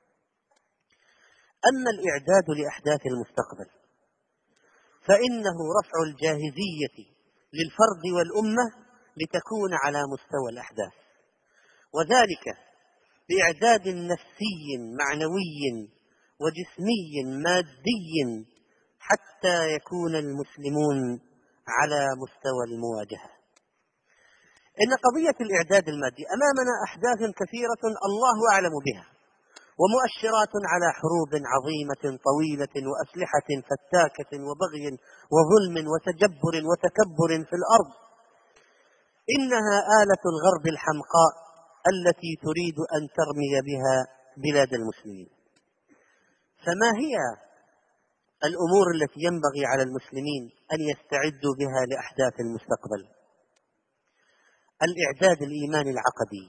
أما الإعداد لأحداث المستقبل فإنه رفع الجاهزية للفرد والأمة لتكون على مستوى الأحداث، وذلك بإعداد نفسي معنوي وجسمي مادي حتى يكون المسلمون على مستوى المواجهة. إن قضية الإعداد المادي أمامنا أحداث كثيرة الله أعلم بها، ومؤشرات على حروب عظيمة طويلة وأسلحة فتاكة وبغي وظلم وتجبر وتكبر في الأرض. إنها آلة الغرب الحمقاء التي تريد أن ترمي بها بلاد المسلمين. فما هي الأمور التي ينبغي على المسلمين أن يستعدوا بها لأحداث المستقبل؟ الإعداد الإيماني العقدي،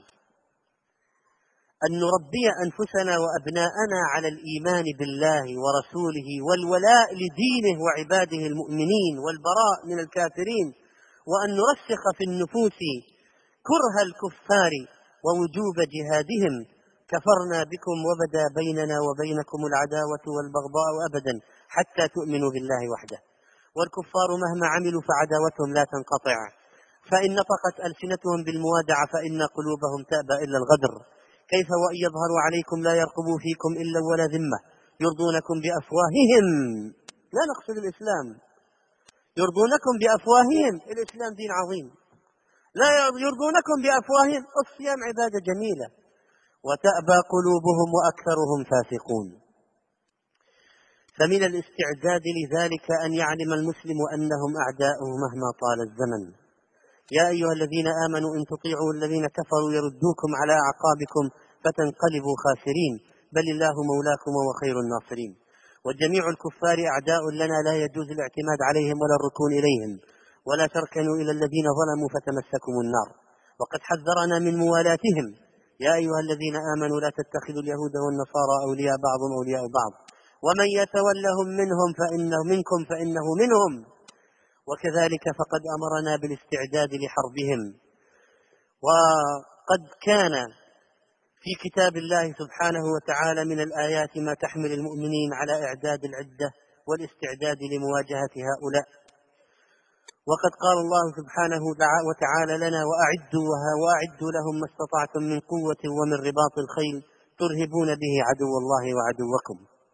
أن نربي أنفسنا وأبناءنا على الإيمان بالله ورسوله والولاء لدينه وعباده المؤمنين والبراء من الكافرين، وأن نرسخ في النفوس كره الكفار ووجوب جهادهم. كفرنا بكم وبدا بيننا وبينكم العداوة والبغضاء أبدا حتى تؤمنوا بالله وحده، والكفار مهما عملوا فعداوتهم لا تنقطع، فإن نطقت ألسنتهم بالموادعة فإن قلوبهم تأبى إلا الغدر. كيف وإن يظهروا عليكم لا يرقبوا فيكم إلا ولا ذمة يرضونكم بأفواههم، لا نقصد الإسلام، يرضونكم بأفواههم، الإسلام دين عظيم، لا يرضونكم بأفواههم، الصيام عبادة جميلة، وتأبى قلوبهم وأكثرهم فاسقون. فمن الاستعداد لذلك أن يعلم المسلم أنهم أعداؤه مهما طال الزمن. يا أيها الذين آمنوا إن تطيعوا الذين كفروا يردوكم على أعقابكم فتنقلبوا خاسرين، بل الله مولاكم وخير الناصرين. وجميع الكفار أعداء لنا، لا يجوز الاعتماد عليهم ولا الركون إليهم، ولا تركنوا إلى الذين ظلموا فتمسكم النار. وقد حذرنا من موالاتهم: يا أيها الذين آمنوا لا تتخذوا اليهود والنصارى أولياء بعضهم أولياء بعض ومن يتولهم منكم فإنه منهم. وكذلك فقد أمرنا بالاستعداد لحربهم. وقد كان في كتاب الله سبحانه وتعالى من الآيات ما تحمل المؤمنين على إعداد العدة والاستعداد لمواجهة هؤلاء. وقد قال الله سبحانه وتعالى لنا: وأعدوا لهم ما استطعتم من قوة ومن رباط الخيل ترهبون به عدو الله وعدوكم.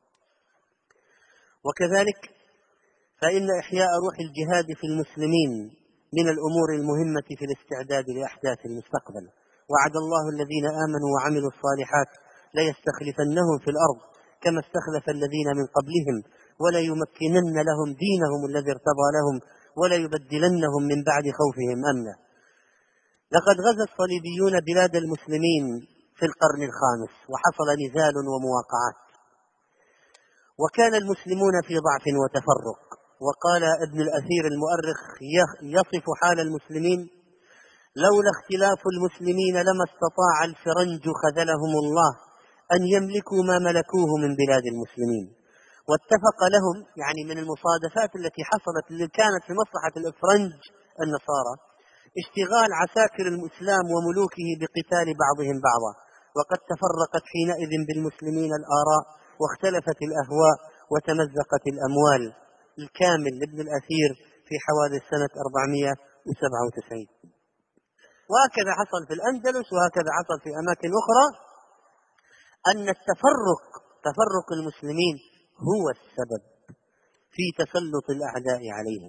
وكذلك فإن إحياء روح الجهاد في المسلمين من الأمور المهمة في الاستعداد لأحداث المستقبل. وعد الله الذين آمنوا وعملوا الصالحات ليستخلفنهم في الأرض كما استخلف الذين من قبلهم وليمكنن لهم دينهم الذي ارتضى لهم وليبدلنهم من بعد خوفهم أمنا. لقد غزا الصليبيون بلاد المسلمين في القرن الخامس وحصل نزال ومواقعات، وكان المسلمون في ضعف وتفرق. وقال ابن الأثير المؤرخ يصف حال المسلمين: لولا اختلاف المسلمين لما استطاع الفرنج خذلهم الله أن يملكوا ما ملكوه من بلاد المسلمين. واتفق لهم، يعني من المصادفات التي حصلت اللي كانت في مصلحة الإفرنج النصارى، اشتغال عساكر الإسلام وملوكه بقتال بعضهم بعضا. وقد تفرقت حينئذ بالمسلمين الآراء واختلفت الأهواء وتمزقت الأموال. الكامل لابن الأثير في حوالي سنة 497. وهكذا حصل في الأندلس وهكذا حصل في أماكن أخرى، أن تفرق المسلمين هو السبب في تسلط الأعداء عليهم.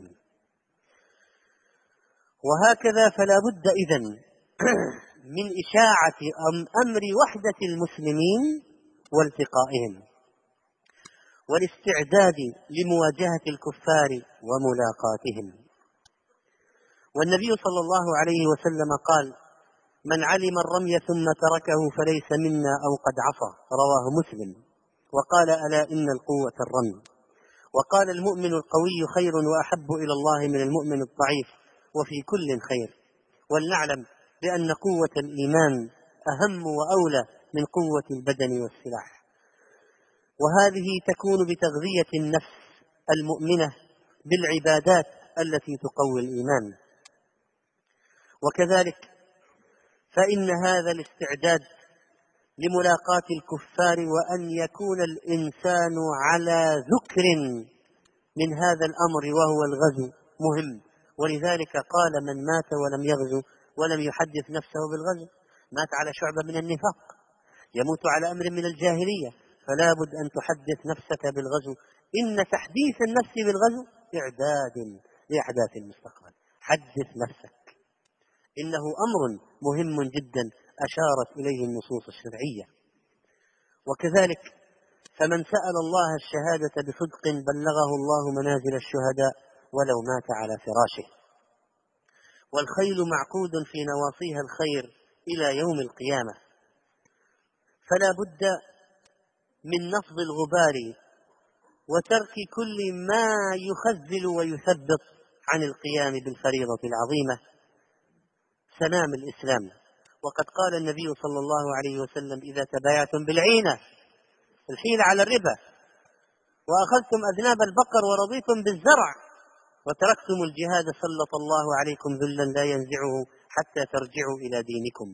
وهكذا فلا بد إذن من إشاعة أمر وحدة المسلمين والتقائهم والاستعداد لمواجهة الكفار وملاقاتهم. والنبي صلى الله عليه وسلم قال: من علم الرمي ثم تركه فليس منا أو قد عصى، رواه مسلم. وقال: ألا إن القوة الرمي. وقال: المؤمن القوي خير وأحب إلى الله من المؤمن الضعيف، وفي كل خير. ولنعلم بأن قوة الإيمان أهم وأولى من قوة البدن والسلاح، وهذه تكون بتغذية النفس المؤمنة بالعبادات التي تقوي الإيمان. وكذلك فإن هذا الاستعداد لملاقاة الكفار وأن يكون الإنسان على ذكر من هذا الأمر وهو الغزو مهم. ولذلك قال من مات ولم يغزو ولم يحدث نفسه بالغزو مات على شعبة من النفاق، يموت على أمر من الجاهلية. فلا بد أن تحدث نفسك بالغزو. إن تحديث النفس بالغزو إعداد لأحداث المستقبل. حدث نفسك، إنه أمر مهم جدا أشارت إليه النصوص الشرعية. وكذلك فمن سأل الله الشهادة بصدق بلغه الله منازل الشهداء ولو مات على فراشه. والخيل معقود في نواصيها الخير إلى يوم القيامة، فلا بد من نفض الغبار وترك كل ما يخذل ويثبط عن القيام بالفريضة العظيمة سنام الإسلام. وقد قال النبي صلى الله عليه وسلم إذا تبايعتم بالعينة الحيلة على الربا وأخذتم أذناب البقر ورضيتم بالزرع وتركتم الجهاد سلط الله عليكم ذلا لا ينزعه حتى ترجعوا إلى دينكم.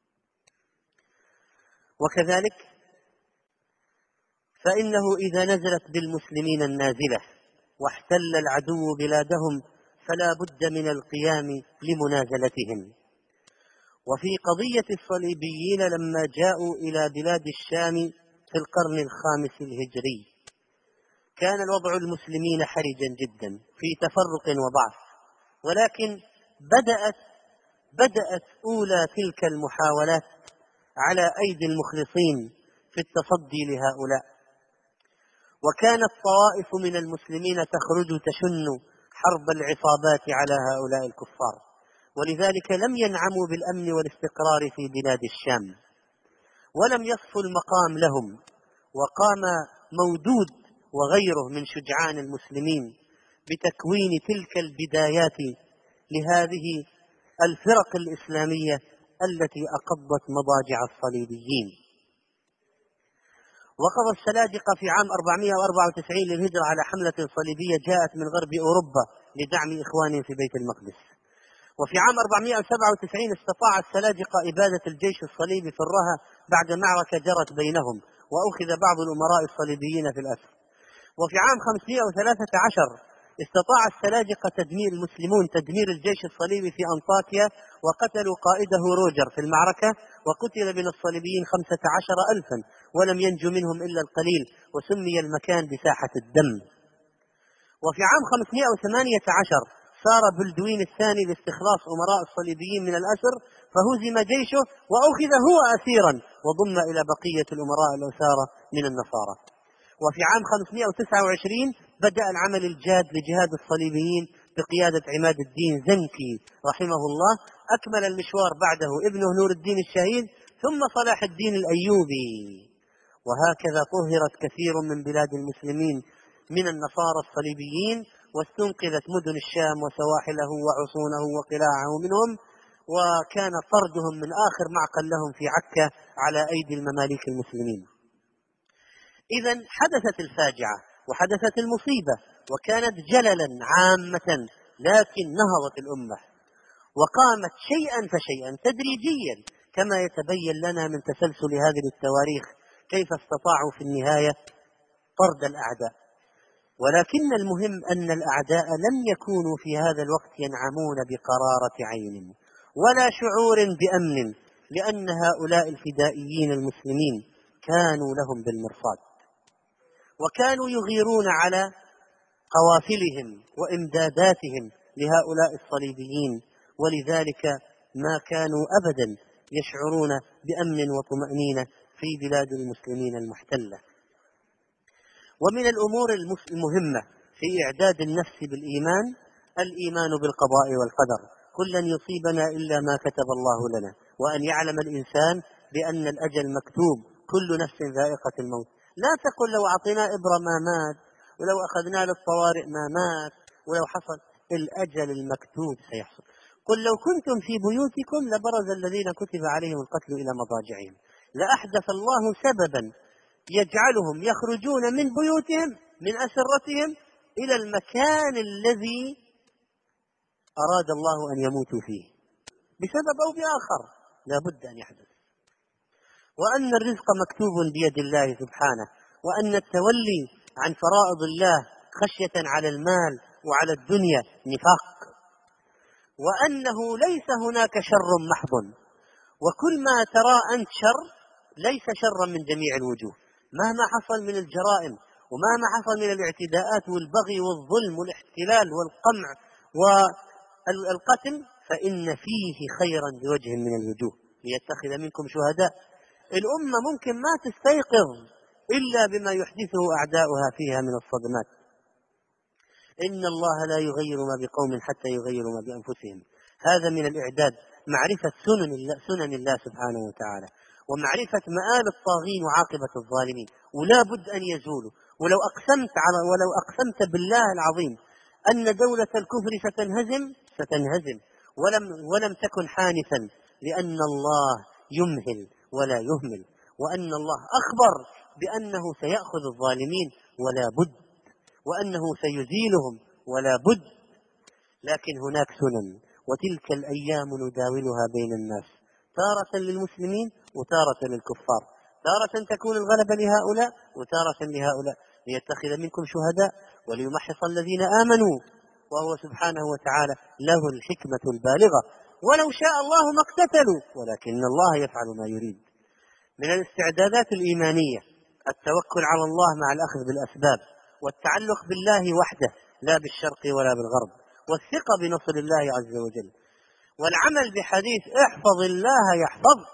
وكذلك فإنه إذا نزلت بالمسلمين النازلة واحتل العدو بلادهم فلا بد من القيام لمنازلتهم. وفي قضية الصليبيين لما جاءوا إلى بلاد الشام في القرن الخامس الهجري كان الوضع المسلمين حرجا جدا في تفرق وضعف، ولكن بدأت أولى تلك المحاولات على أيدي المخلصين في التصدي لهؤلاء، وكانت طوائف من المسلمين تخرج تشن حرب العصابات على هؤلاء الكفار، ولذلك لم ينعموا بالأمن والاستقرار في بلاد الشام ولم يصفوا المقام لهم. وقام مودود وغيره من شجعان المسلمين بتكوين تلك البدايات لهذه الفرق الإسلامية التي أقضت مضاجع الصليبيين. وقضى السلاجقة في عام 494 للهجرة على حملة صليبية جاءت من غرب أوروبا لدعم إخوانهم في بيت المقدس. وفي عام 497 استطاع السلاجقة إبادة الجيش الصليبي في الرها بعد معركة جرت بينهم، وأخذ بعض الأمراء الصليبيين في الأسر. وفي عام 513 استطاع السلاجقة تدمير الجيش الصليبي في أنطاكيا، وقتلوا قائده روجر في المعركة، وقتل من الصليبيين 15,000 ولم ينجو منهم إلا القليل، وسمي المكان بساحة الدم. وفي عام 518 سار بلدوين الثاني لاستخلاص أمراء الصليبيين من الأسر، فهزم جيشه وأخذ هو أسيرا وضم إلى بقية الأمراء الأسارى من النصارى. وفي عام 529 بدأ العمل الجاد لجهاد الصليبيين بقيادة عماد الدين زنكي رحمه الله. أكمل المشوار بعده ابنه نور الدين الشهيد ثم صلاح الدين الأيوبي. وهكذا طهرت كثير من بلاد المسلمين من النصارى الصليبيين، واستنقذت مدن الشام وسواحله وعصونه وقلاعه منهم، وكان طردهم من آخر معقل لهم في عكا على أيدي المماليك المسلمين. إذن حدثت الفاجعة وحدثت المصيبة وكانت جللا عامة، لكن نهضت الأمة وقامت شيئا فشيئا تدريجيا كما يتبين لنا من تسلسل هذه التواريخ كيف استطاعوا في النهاية طرد الأعداء. ولكن المهم أن الأعداء لم يكونوا في هذا الوقت ينعمون بقرارة عين ولا شعور بأمن، لأن هؤلاء الفدائيين المسلمين كانوا لهم بالمرصاد، وكانوا يغيرون على قوافلهم وإمداداتهم لهؤلاء الصليبيين، ولذلك ما كانوا أبدا يشعرون بأمن وطمأنينة في بلاد المسلمين المحتلة. ومن الأمور المهمة في إعداد النفس بالإيمان الإيمان بالقضاء والقدر. قل لن يصيبنا إلا ما كتب الله لنا، وأن يعلم الإنسان بأن الأجل مكتوب، كل نفس ذائقة الموت. لا تقل لو أعطينا إبرة ما مات، ولو أخذنا للطوارئ ما مات، ولو حصل. الأجل المكتوب سيحصل. قل لو كنتم في بيوتكم لبرز الذين كتب عليهم القتل إلى مضاجعهم، لأحدث الله سببا يجعلهم يخرجون من بيوتهم من أسرتهم إلى المكان الذي أراد الله أن يموتوا فيه بسبب أو بآخر، لا بد أن يحدث. وأن الرزق مكتوب بيد الله سبحانه، وأن التولي عن فرائض الله خشية على المال وعلى الدنيا نفاق، وأنه ليس هناك شر محض، وكل ما ترى أنت شر ليس شرا من جميع الوجوه، مهما حصل من الجرائم ومهما حصل من الاعتداءات والبغي والظلم والاحتلال والقمع والقتل، فإن فيه خيرا بوجه من الوجوه ليتخذ منكم شهداء. الأمة ممكن ما تستيقظ إلا بما يحدثه أعداؤها فيها من الصدمات. إن الله لا يغير ما بقوم حتى يغيروا ما بأنفسهم. هذا من الإعداد، معرفة سنن الله سبحانه وتعالى، ومعرفة مآل الطاغين وعاقبة الظالمين، ولا بد أن يزولوا. ولو أقسمت بالله العظيم أن دولة الكفر ستنهزم ولم تكن حانثا، لأن الله يمهل ولا يهمل، وأن الله أخبر بأنه سيأخذ الظالمين ولا بد، وأنه سيزيلهم ولا بد. لكن هناك سنن، وتلك الأيام نداولها بين الناس، تارة للمسلمين وتارة للكفار، تارة تكون الغلبة لهؤلاء وتارة لهؤلاء، ليتخذ منكم شهداء وليمحص الذين آمنوا، وهو سبحانه وتعالى له الحكمة البالغة. ولو شاء الله ما اقتتلوا ولكن الله يفعل ما يريد. من الاستعدادات الإيمانية التوكل على الله مع الأخذ بالأسباب، والتعلق بالله وحده لا بالشرق ولا بالغرب، والثقة بنصر الله عز وجل، والعمل بحديث احفظ الله يحفظك.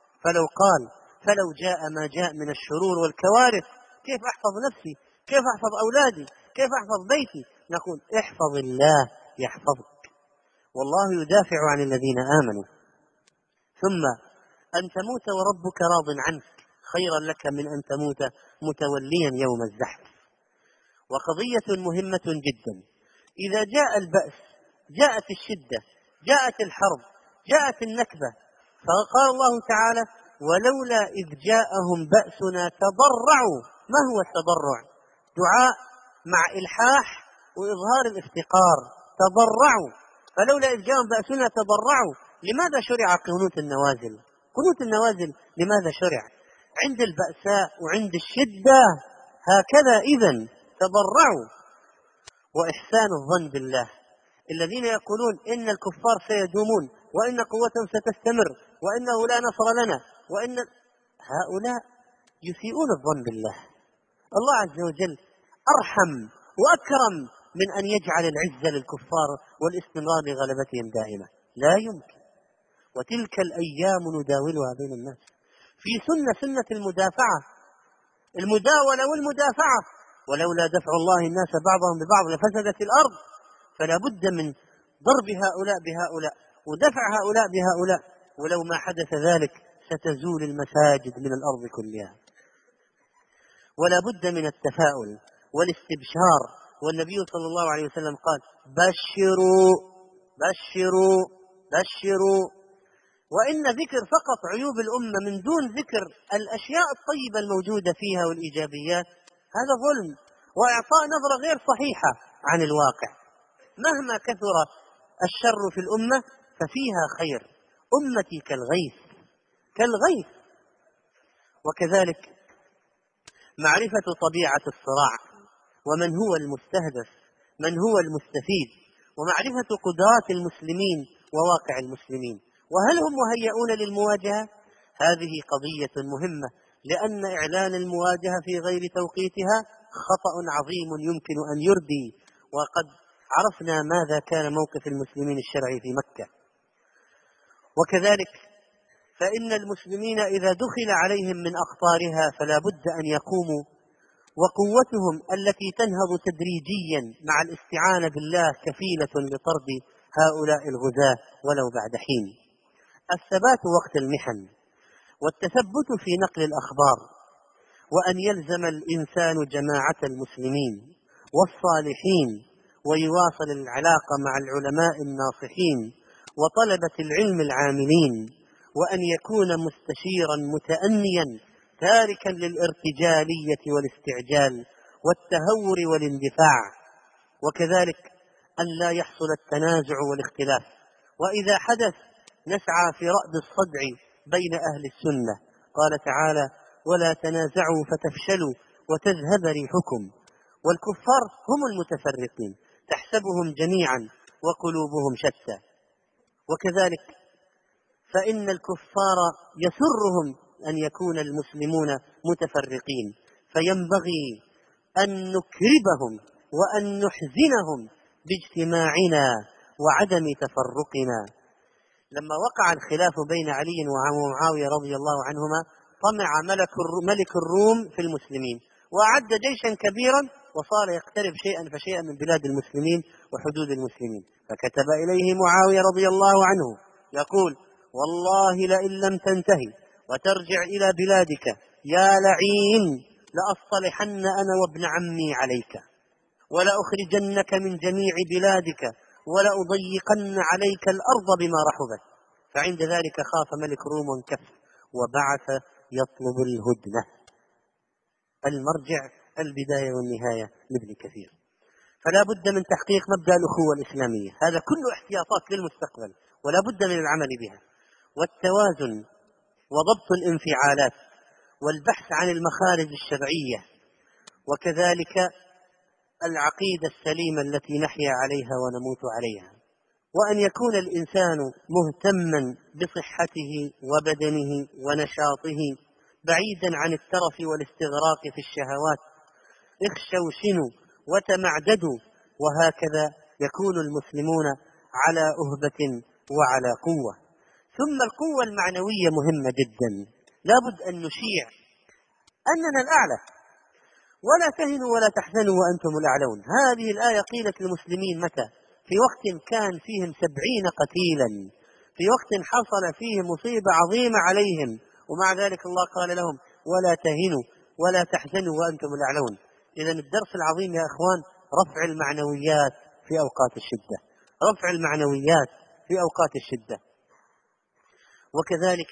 فلو جاء ما جاء من الشرور والكوارث، كيف أحفظ نفسي؟ كيف أحفظ أولادي؟ كيف أحفظ بيتي؟ نقول احفظ الله يحفظك، والله يدافع عن الذين آمنوا. ثم أن تموت وربك راض عنك خيرا لك من أن تموت متوليا يوم الزحف. وقضية مهمة جدا، إذا جاء البأس، جاءت الشدة، جاءت الحرب، جاءت النكبة، فقال الله تعالى ولولا إذ جاءهم بأسنا تضرعوا. ما هو التضرع؟ دعاء مع إلحاح وإظهار الافتقار، تضرعوا. فلولا إذ جاءهم بأسنا تضرعوا. لماذا شرع قنوت النوازل؟ قنوت النوازل لماذا شرع؟ عند البأساء وعند الشدة هكذا. إذن تضرعوا. وإحسان الظن بالله، الذين يقولون إن الكفار سيدومون وإن قوتهم ستستمر وإنه لا نصر لنا، وإن هؤلاء يسيئون الظن بالله. الله عز وجل أرحم وأكرم من أن يجعل العزة للكفار والاستمرار لغلبتهم دائمة، لا يمكن. وتلك الأيام نداولها بين الناس. في سنة المدافعة، المداولة والمدافعة. ولولا دفع الله الناس بعضهم ببعض لفسدت الأرض، فلا بد من ضرب هؤلاء بهؤلاء ودفع هؤلاء بهؤلاء، ولو ما حدث ذلك ستزول المساجد من الأرض كلها. ولا بد من التفاؤل والاستبشار. والنبي صلى الله عليه وسلم قال بشروا بشروا بشروا. وإن ذكر فقط عيوب الأمة من دون ذكر الأشياء الطيبة الموجودة فيها والإيجابيات هذا ظلم وإعطاء نظرة غير صحيحة عن الواقع. مهما كثر الشر في الأمة ففيها خير. أمتي كالغيث. وكذلك معرفة طبيعة الصراع، ومن هو المستهدف، من هو المستفيد، ومعرفة قدرات المسلمين وواقع المسلمين، وهل هم مهيئون للمواجهة. هذه قضية مهمة، لأن إعلان المواجهة في غير توقيتها خطأ عظيم يمكن أن يردي. وقد عرفنا ماذا كان موقف المسلمين الشرعي في مكة. وكذلك فإن المسلمين إذا دخل عليهم من أقطارها فلا بد أن يقوموا، وقوتهم التي تنهض تدريجيا مع الاستعانة بالله كفيلة لطرد هؤلاء الغزاة ولو بعد حين. الثبات وقت المحن، والتثبت في نقل الأخبار، وأن يلزم الإنسان جماعة المسلمين والصالحين، ويواصل العلاقة مع العلماء الناصحين وطلبة العلم العاملين، وأن يكون مستشيرا متأنيا تاركا للارتجالية والاستعجال والتهور والاندفاع. وكذلك أن لا يحصل التنازع والاختلاف، وإذا حدث نسعى في رأد الصدع بين أهل السنة. قال تعالى: ولا تنازعوا فتفشلوا وتذهب ريحكم. والكفار هم المتفرقين، تحسبهم جميعا وقلوبهم شتى. وكذلك فإن الكفار يسرهم أن يكون المسلمون متفرقين، فينبغي أن نكربهم وأن نحزنهم باجتماعنا وعدم تفرقنا. لما وقع الخلاف بين علي ومعاوية رضي الله عنهما، طمع ملك الروم في المسلمين، وأعد جيشا كبيرا، وصار يقترب شيئا فشيئا من بلاد المسلمين وحدود المسلمين. فكتب إليه معاوية رضي الله عنه يقول: والله لئن لم تنتهي وترجع إلى بلادك يا لعين لأصطلحن أنا وابن عمي عليك، ولأخرجنك من جميع بلادك، ولأضيقن عليك الأرض بما رحبت. فعند ذلك خاف ملك الروم وانكف، وبعث يطلب الهدنة. المرجع البداية والنهاية لابن كثير. فلا بد من تحقيق مبدأ الأخوة الإسلامية، هذا كله احتياطات للمستقبل ولا بد من العمل بها، والتوازن وضبط الانفعالات والبحث عن المخارج الشرعية، وكذلك العقيدة السليمة التي نحيا عليها ونموت عليها، وأن يكون الإنسان مهتما بصحته وبدنه ونشاطه بعيدا عن الترف والاستغراق في الشهوات. اخشوا شنوا وتمعددوا، وهكذا يكون المسلمون على أهبة وعلى قوة. ثم القوة المعنوية مهمة جدا، لا بد أن نشيع أننا الأعلى، ولا تهنوا ولا تحزنوا وأنتم الأعلون. هذه الآية قيلت للمسلمين متى؟ في وقت كان فيهم 70 قتيلا، في وقت حصل فيه مصيبة عظيمة عليهم، ومع ذلك الله قال لهم: ولا تهنوا ولا تحزنوا وأنتم الأعلون. إذن الدرس العظيم يا أخوان رفع المعنويات في أوقات الشدة، رفع المعنويات في أوقات الشدة. وكذلك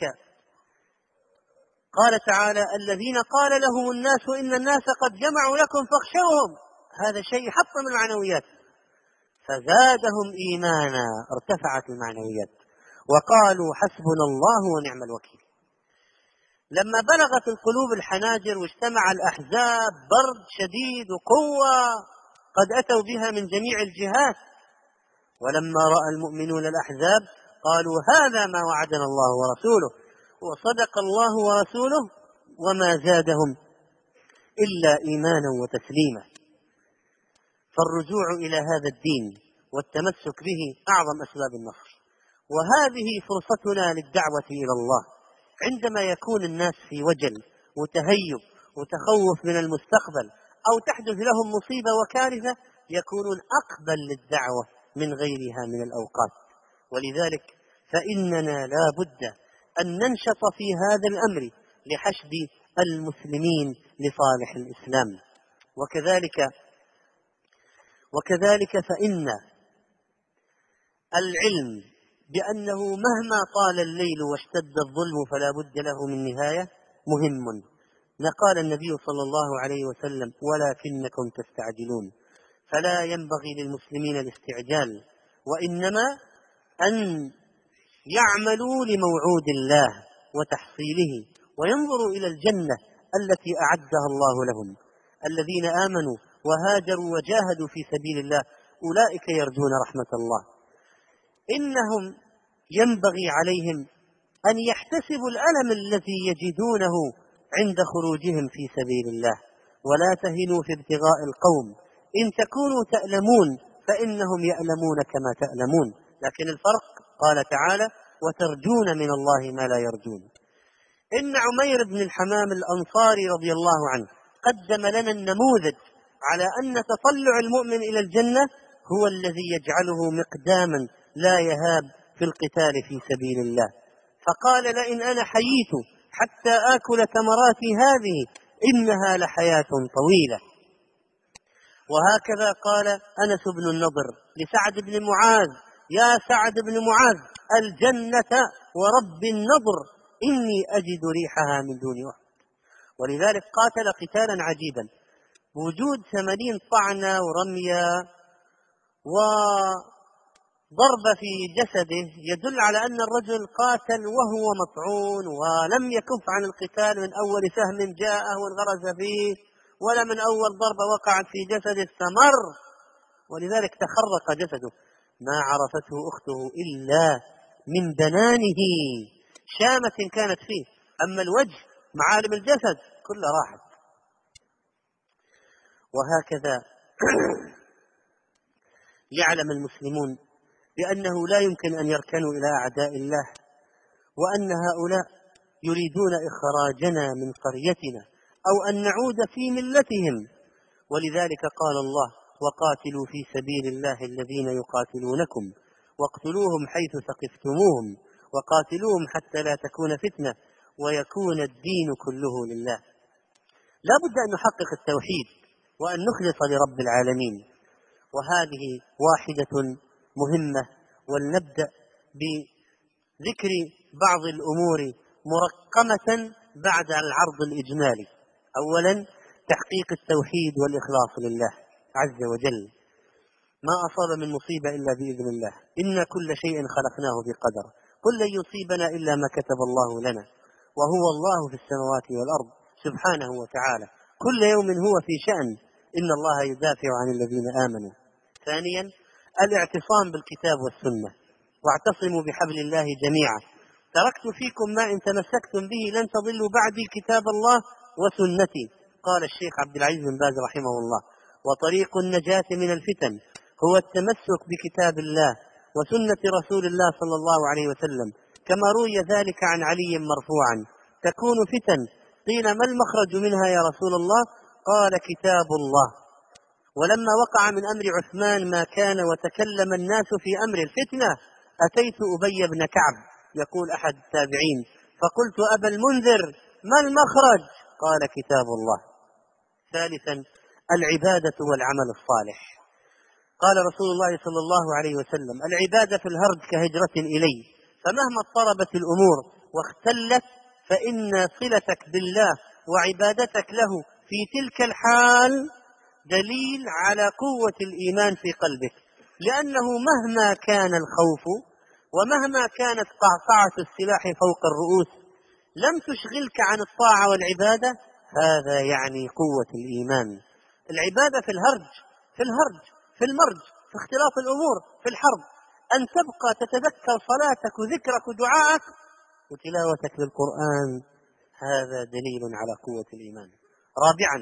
قال تعالى: الذين قال لهم الناس إن الناس قد جمعوا لكم فاخشوهم. هذا شيء يحطم المعنويات، فزادهم إيمانا، ارتفعت المعنويات، وقالوا حسبنا الله ونعم الوكيل. لما بلغت القلوب الحناجر واجتمع الأحزاب برد شديد وقوة قد أتوا بها من جميع الجهات، ولما رأى المؤمنون الأحزاب قالوا هذا ما وعدنا الله ورسوله، وصدق الله ورسوله، وما زادهم إلا إيمانا وتسليما. فالرجوع إلى هذا الدين والتمسك به أعظم أسباب النصر، وهذه فرصتنا للدعوة إلى الله. عندما يكون الناس في وجل وتهيب وتخوف من المستقبل أو تحدث لهم مصيبة وكارثة، يكونون أقبل للدعوة من غيرها من الأوقات. ولذلك فإننا لا بد أن ننشط في هذا الأمر لحشد المسلمين لصالح الإسلام. وكذلك فإن العلم بأنه مهما طال الليل واشتد الظلم فلا بد له من نهاية مهم. قال النبي صلى الله عليه وسلم: ولكنكم تستعجلون. فلا ينبغي للمسلمين الاستعجال، وإنما أن يعملوا لموعود الله وتحصيله، وينظروا إلى الجنة التي أعدها الله لهم. الذين آمنوا وهاجروا وجاهدوا في سبيل الله أولئك يرجون رحمة الله. إنهم ينبغي عليهم أن يحتسبوا الألم الذي يجدونه عند خروجهم في سبيل الله، ولا تهنوا في ابتغاء القوم، إن تكونوا تألمون فإنهم يألمون كما تألمون، لكن الفرق قال تعالى: وترجون من الله ما لا يرجون. إن عمير بن الحمام الأنصاري رضي الله عنه قدم لنا النموذج على أن تطلع المؤمن إلى الجنة هو الذي يجعله مقداما لا يهاب في القتال في سبيل الله. فقال: لئن أنا حييت حتى آكل ثمراتي هذه إنها لحياة طويلة. وهكذا قال أنس بن النضر لسعد بن معاذ: يا سعد بن معاذ، الجنة ورب النضر إني أجد ريحها من دون أحد. ولذلك قاتل قتالا عجيبا، وجود 80 طعنة ورمية وضرب في جسده يدل على أن الرجل قاتل وهو مطعون ولم يكف عن القتال من أول سهم جاءه وانغرز فيه، ولا من أول ضربة وقعت في جسده استمر، ولذلك تخرق جسده. ما عرفته أخته إلا من بنانه، شامة كانت فيه، أما الوجه معالم الجسد كلها راحت. وهكذا يعلم المسلمون بأنه لا يمكن أن يركنوا إلى أعداء الله، وأن هؤلاء يريدون إخراجنا من قريتنا أو أن نعود في ملتهم. ولذلك قال الله: وقاتلوا في سبيل الله الذين يقاتلونكم واقتلوهم حيث ثقفتموهم وقاتلوهم حتى لا تكون فتنة ويكون الدين كله لله. لا بد أن نحقق التوحيد وأن نخلص لرب العالمين، وهذه واحدة مهمة. ولنبدأ بذكر بعض الأمور مرقمة بعد العرض الإجمالي. أولا، تحقيق التوحيد والإخلاص لله عز وجل. ما أصاب من مصيبة إلا بإذن الله، إن كل شيء خلقناه بقدر، قل لن يصيبنا إلا ما كتب الله لنا، وهو الله في السماوات والأرض سبحانه وتعالى، كل يوم هو في شأن، إن الله يدافع عن الذين آمنوا. ثانيا، الاعتصام بالكتاب والسنة، واعتصموا بحبل الله جميعا. تركت فيكم ما إن تمسكتم به لن تضلوا بعدي كتاب الله وسنتي. قال الشيخ عبد العزيز بن باز رحمه الله: وطريق النجاة من الفتن هو التمسك بكتاب الله وسنة رسول الله صلى الله عليه وسلم، كما روي ذلك عن علي مرفوعا: تكون فتن، قيل ما المخرج منها يا رسول الله؟ قال: كتاب الله. ولما وقع من أمر عثمان ما كان وتكلم الناس في أمر الفتنة، أتيت أبي بن كعب، يقول أحد التابعين، فقلت: أبا المنذر، ما المخرج؟ قال: كتاب الله. ثالثا، العبادة والعمل الصالح. قال رسول الله صلى الله عليه وسلم: العبادة في الهرج كهجرة إلي، فمهما اضطربت الأمور واختلت فإن صلتك بالله وعبادتك له في تلك الحال دليل على قوة الإيمان في قلبك، لأنه مهما كان الخوف ومهما كانت قعقعة السلاح فوق الرؤوس لم تشغلك عن الطاعة والعبادة، هذا يعني قوة الإيمان. العبادة في الهرج، في المرج، في اختلاط الأمور، في الحرب، أن تبقى تتذكر صلاتك وذكرك ودعائك وتلاوتك للقرآن، هذا دليل على قوة الإيمان. رابعا،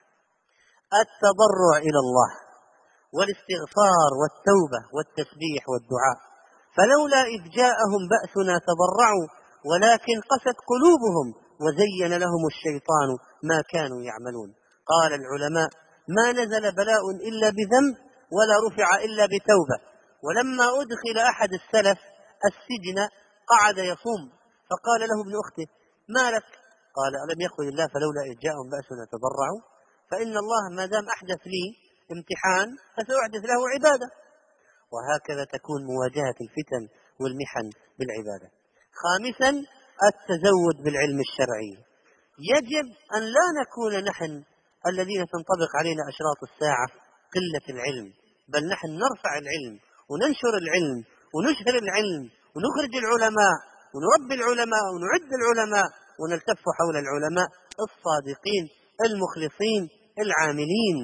التضرع إلى الله والاستغفار والتوبة والتسبيح والدعاء، فلولا إذ جاءهم بأسنا تضرعوا ولكن قست قلوبهم وزين لهم الشيطان ما كانوا يعملون. قال العلماء: ما نزل بلاء إلا بذنب ولا رفع إلا بتوبة. ولما أدخل أحد السلف السجن قعد يصوم، فقال له ابن أخته: ما لك؟ قال: ألم يقل الله فلولا إذ جاءهم بأسنا تضرعوا؟ فإن الله ما دام أحدث لي امتحان فسأحدث له عبادة. وهكذا تكون مواجهة الفتن والمحن بالعبادة. خامسا، التزود بالعلم الشرعي. يجب أن لا نكون نحن الذين تنطبق علينا أشراط الساعة قلة العلم، بل نحن نرفع العلم وننشر العلم ونشهر العلم ونخرج العلماء ونربي العلماء ونعد العلماء ونلتف حول العلماء الصادقين المخلصين العاملين.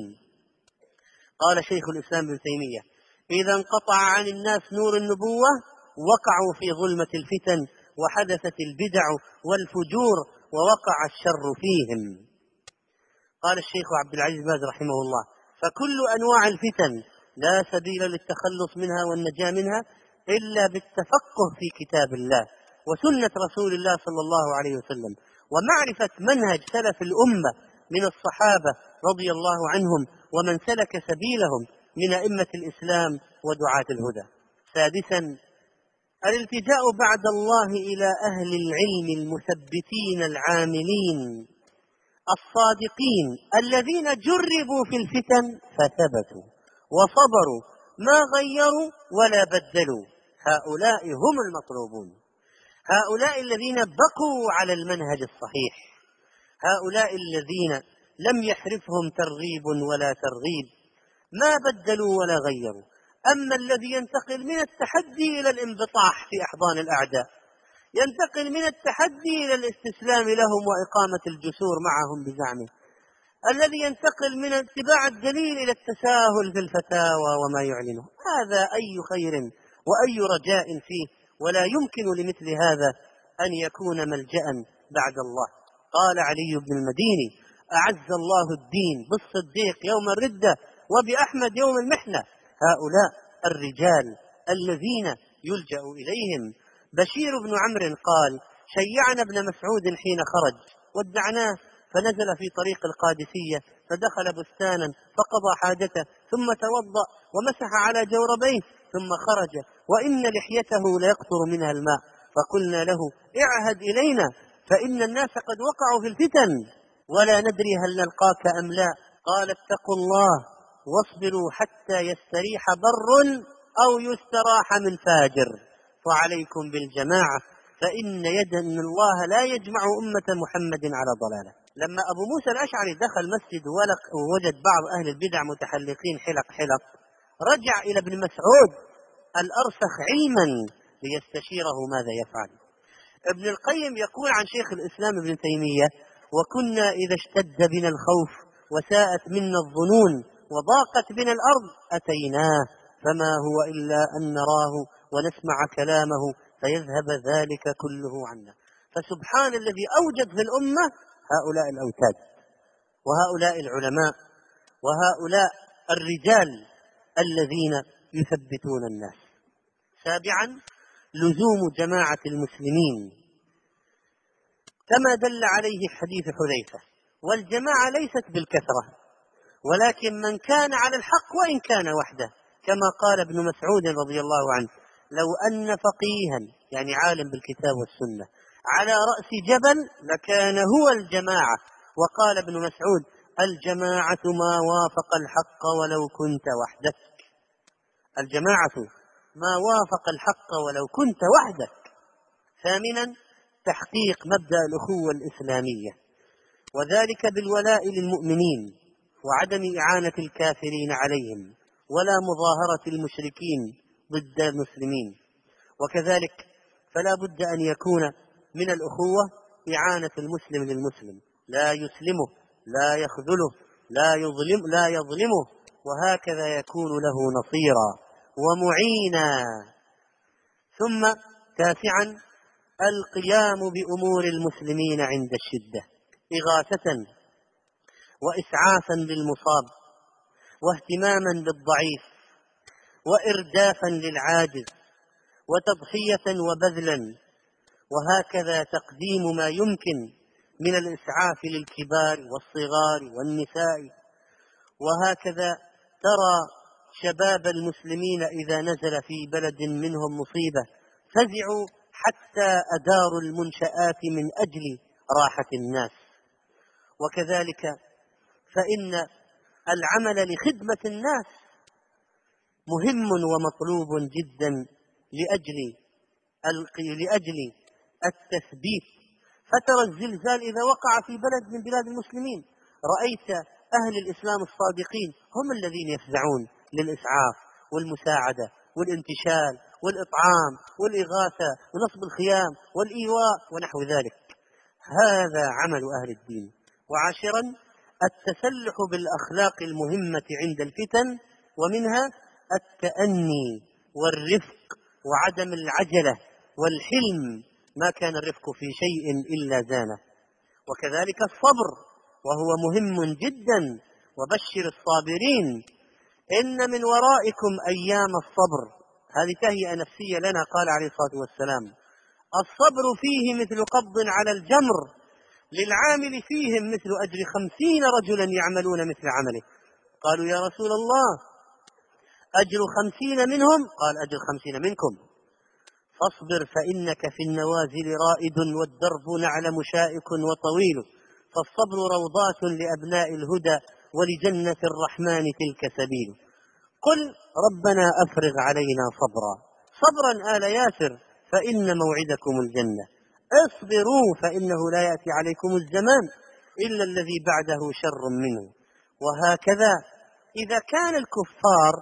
قال شيخ الإسلام ابن تيمية: إذا انقطع عن الناس نور النبوة وقعوا في ظلمة الفتن وحدثت البدع والفجور ووقع الشر فيهم. قال الشيخ عبد العزيز باز رحمه الله: فكل أنواع الفتن لا سبيل للتخلص منها والنجاة منها إلا بالتفقه في كتاب الله وسنة رسول الله صلى الله عليه وسلم، ومعرفة منهج سلف الأمة من الصحابة رضي الله عنهم ومن سلك سبيلهم من أئمة الإسلام ودعاة الهدى. سادسا، الالتجاء بعد الله إلى أهل العلم المثبتين العاملين الصادقين الذين جربوا في الفتن فثبتوا وصبروا ما غيروا ولا بدلوا. هؤلاء هم المطلوبون، هؤلاء الذين بقوا على المنهج الصحيح، هؤلاء الذين لم يحرفهم ترغيب ولا ترغيب، ما بدلوا ولا غيروا. أما الذي ينتقل من التحدي إلى الانبطاح في أحضان الأعداء، ينتقل من التحدي إلى الاستسلام لهم وإقامة الجسور معهم بزعمه، الذي ينتقل من اتباع الدليل إلى التساهل في الفتاوى وما يعلنه، هذا أي خير وأي رجاء فيه، ولا يمكن لمثل هذا أن يكون ملجأ بعد الله. قال علي بن المديني: أعز الله الدين بالصديق يوم الردة وبأحمد يوم المحنة. هؤلاء الرجال الذين يلجأ إليهم. بشير بن عمرو قال: شيعنا ابن مسعود حين خرج، ودعناه فنزل في طريق القادسية، فدخل بستانا فقضى حاجته، ثم توضأ ومسح على جوربيه، ثم خرج وإن لحيته ليقطر منها الماء، فقلنا له: اعهد إلينا فإن الناس قد وقعوا في الفتن ولا ندري هل نلقاك أم لا. قال: اتقوا الله واصبروا حتى يستريح بر أو يستراح من فاجر، وعليكم بالجماعة فإن الله لا يجمع أمة محمد على ضلالة. لما أبو موسى الأشعري دخل مسجد ووجد بعض أهل البدع متحلقين حلق، رجع إلى ابن مسعود الأرسخ علما ليستشيره ماذا يفعل. ابن القيم يقول عن شيخ الإسلام ابن تيمية: وكنا إذا اشتد بنا الخوف وساءت منا الظنون وضاقت بنا الأرض أتيناه، فما هو إلا أن نراه ونسمع كلامه فيذهب ذلك كله عنا. فسبحان الذي أوجد في الأمة هؤلاء الأوتاد وهؤلاء العلماء وهؤلاء الرجال الذين يثبتون الناس. سابعا: لزوم جماعة المسلمين كما دل عليه حديث حذيفة. والجماعة ليست بالكثرة، ولكن من كان على الحق وإن كان وحده، كما قال ابن مسعود رضي الله عنه: لو أن فقيها يعني عالم بالكتاب والسنة على رأس جبل لكان هو الجماعة. وقال ابن مسعود: الجماعة ما وافق الحق ولو كنت وحدك. الجماعة ما وافق الحق ولو كنت وحدك. ثامنا: تحقيق مبدأ الأخوة الإسلامية، وذلك بالولاء للمؤمنين وعدم إعانة الكافرين عليهم ولا مظاهرة المشركين ضد المسلمين. وكذلك فلا بد أن يكون من الأخوة إعانة المسلم للمسلم، لا يسلمه، لا يخذله، لا يظلمه، وهكذا يكون له نصيرا ومعينا. ثم تاسعا: القيام بأمور المسلمين عند الشدة إغاثة وإسعافا للمصاب واهتماما بالضعيف وإردافا للعاجز وتضحية وبذلا، وهكذا تقديم ما يمكن من الإسعاف للكبار والصغار والنساء. وهكذا ترى شباب المسلمين إذا نزل في بلد منهم مصيبة فزعوا حتى أداروا المنشآت من أجل راحة الناس. وكذلك فإن العمل لخدمة الناس مهم ومطلوب جدا لأجل التثبيت. فترى الزلزال إذا وقع في بلد من بلاد المسلمين رأيت أهل الإسلام الصادقين هم الذين يفزعون للإسعاف والمساعدة والانتشال والإطعام والإغاثة ونصب الخيام والإيواء ونحو ذلك. هذا عمل أهل الدين. وعاشرا: التسلح بالأخلاق المهمة عند الفتن، ومنها التأني والرفق وعدم العجلة والحلم، ما كان الرفق في شيء إلا زانه. وكذلك الصبر وهو مهم جدا، وبشر الصابرين إن من ورائكم أيام الصبر. هذه تهيئة نفسية لنا. قال عليه الصلاة والسلام: الصبر فيه مثل قبض على الجمر، للعامل فيهم مثل أجر 50 رجلا يعملون مثل عمله. قالوا: يا رسول الله أجر 50 منهم؟ قال: أجر 50 منكم. فاصبر فإنك في النوازل رائد، والدرب نعلم شائك وطويل، فالصبر روضات لأبناء الهدى، ولجنة الرحمن تلك سبيل. قل ربنا أفرغ علينا صبرا، صبرا آل ياسر، فإن موعدكم الجنة. اصبروا فإنه لا يأتي عليكم الزمان إلا الذي بعده شر منه. وهكذا إذا كان الكفار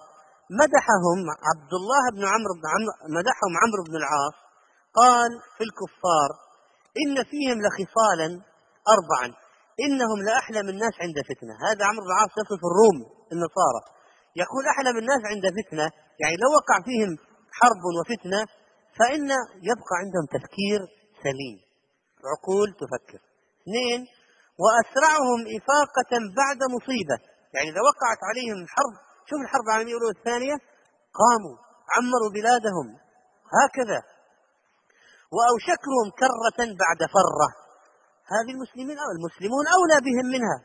مدحهم عبد الله بن مدحهم عمرو بن العاص، قال في الكفار: إن فيهم لخصالا 4 إنهم لأحلم الناس عند فتنة. هذا عمرو بن العاص يصف الروم النصارى، يقول: أحلم الناس عند فتنة، يعني لو وقع فيهم حرب وفتنة فإن يبقى عندهم تفكير سليم، عقول تفكر. 2: وأسرعهم إفاقة بعد مصيبة، يعني إذا وقعت عليهم حرب، شوف الحرب العالمية الأولى والثانية، قاموا عمروا بلادهم هكذا. وأوشكهم كرة بعد فرة، هذه المسلمون أولى بهم منها.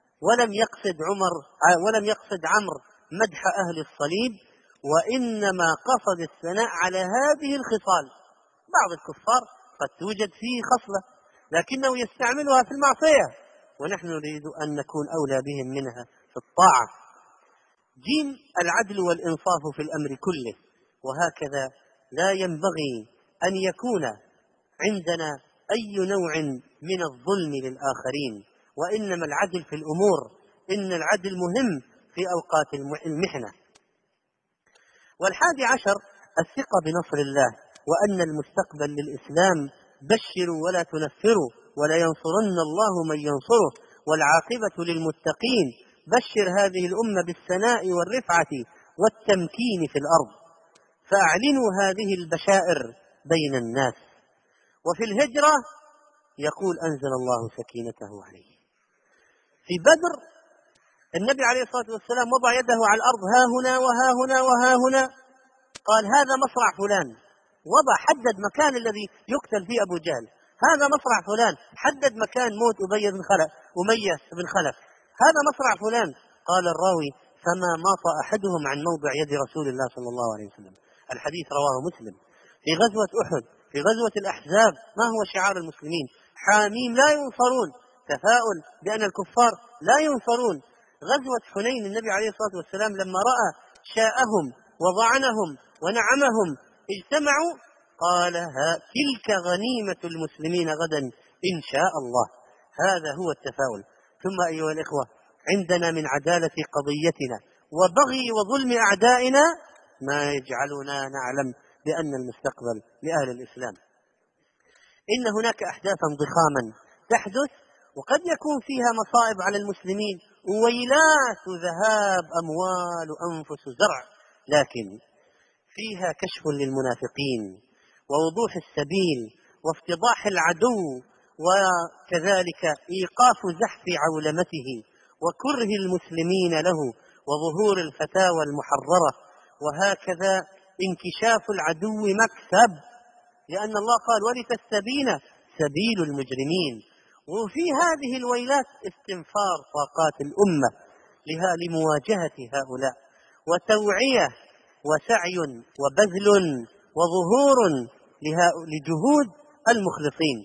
ولم يقصد عمرو مدح أهل الصليب، وإنما قصد الثناء على هذه الخصال. بعض الكفار قد توجد فيه خصلة لكنه يستعملها في المعصية، ونحن نريد أن نكون أولى بهم منها في الطاعة. جيم: العدل والإنصاف في الأمر كله، وهكذا لا ينبغي أن يكون عندنا أي نوع من الظلم للآخرين، وإنما العدل في الأمور، إن العدل مهم في أوقات المحنة. 11: الثقة بنصر الله، وأن المستقبل للإسلام: بشروا ولا تنفروا، ولا ينصرن الله من ينصره، والعاقبة للمتقين. بشر هذه الأمة بالثناء والرفعة والتمكين في الأرض، فأعلنوا هذه البشائر بين الناس. وفي الهجرة يقول: أنزل الله سكينته عليه. في بدر النبي عليه الصلاة والسلام وضع يده على الأرض، ها هنا وها هنا وها هنا، قال: هذا مصرع فلان، حدد مكان الذي يقتل فيه أبو جهل، هذا مصرع فلان، حدد مكان موت أمية بن خلف، هذا مصرع فلان. قال الراوي: فما ماط أحدهم عن موضع يد رسول الله صلى الله عليه وسلم. الحديث رواه مسلم. في غزوة أحد، في غزوة الأحزاب، ما هو شعار المسلمين؟ حاميم لا ينصرون، تفاؤل بأن الكفار لا ينصرون. غزوة حنين النبي عليه الصلاة والسلام لما رأى شاءهم وضعنهم ونعمهم اجتمعوا، قال: تلك غنيمة المسلمين غدا إن شاء الله. هذا هو التفاؤل. ثم أيها الإخوة، عندنا من عدالة قضيتنا وبغي وظلم أعدائنا ما يجعلنا نعلم بأن المستقبل لأهل الإسلام. إن هناك أحداثا ضخاما تحدث، وقد يكون فيها مصائب على المسلمين، ويلات ذهاب أموال وأنفس زرع، لكن فيها كشف للمنافقين ووضوح السبيل وافتضاح العدو، وكذلك إيقاف زحف عولمته وكره المسلمين له وظهور الفتاوى المحررة، وهكذا انكشاف العدو مكسب، لأن الله قال: ولتستبين سبيل المجرمين. وفي هذه الويلات استنفار طاقات الأمة لمواجهة هؤلاء، وتوعية وسعي وبذل وظهور لجهود المخلصين،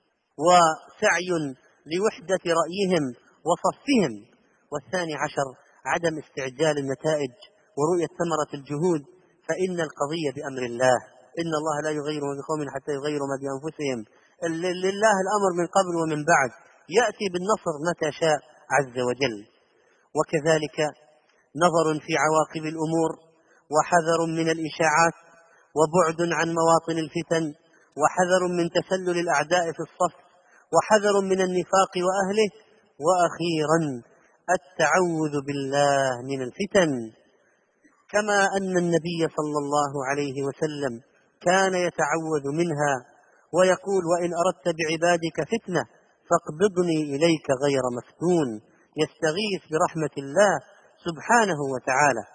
وسعي لوحدة رأيهم وصفهم. 12: عدم استعجال النتائج ورؤية ثمرة الجهود، فإن القضية بأمر الله، إن الله لا يغير ما بقوم حتى يغيروا ما بأنفسهم. لله الأمر من قبل ومن بعد، يأتي بالنصر متى شاء عز وجل. وكذلك نظر في عواقب الأمور، وحذر من الإشاعات، وبعد عن مواطن الفتن، وحذر من تسلل الأعداء في الصف، وحذر من النفاق وأهله، وأخيرا التعوذ بالله من الفتن. كما أن النبي صلى الله عليه وسلم كان يتعوذ منها ويقول: وإن أردت بعبادك فتنة فاقبضني إليك غير مفتون، يستغيث برحمة الله سبحانه وتعالى.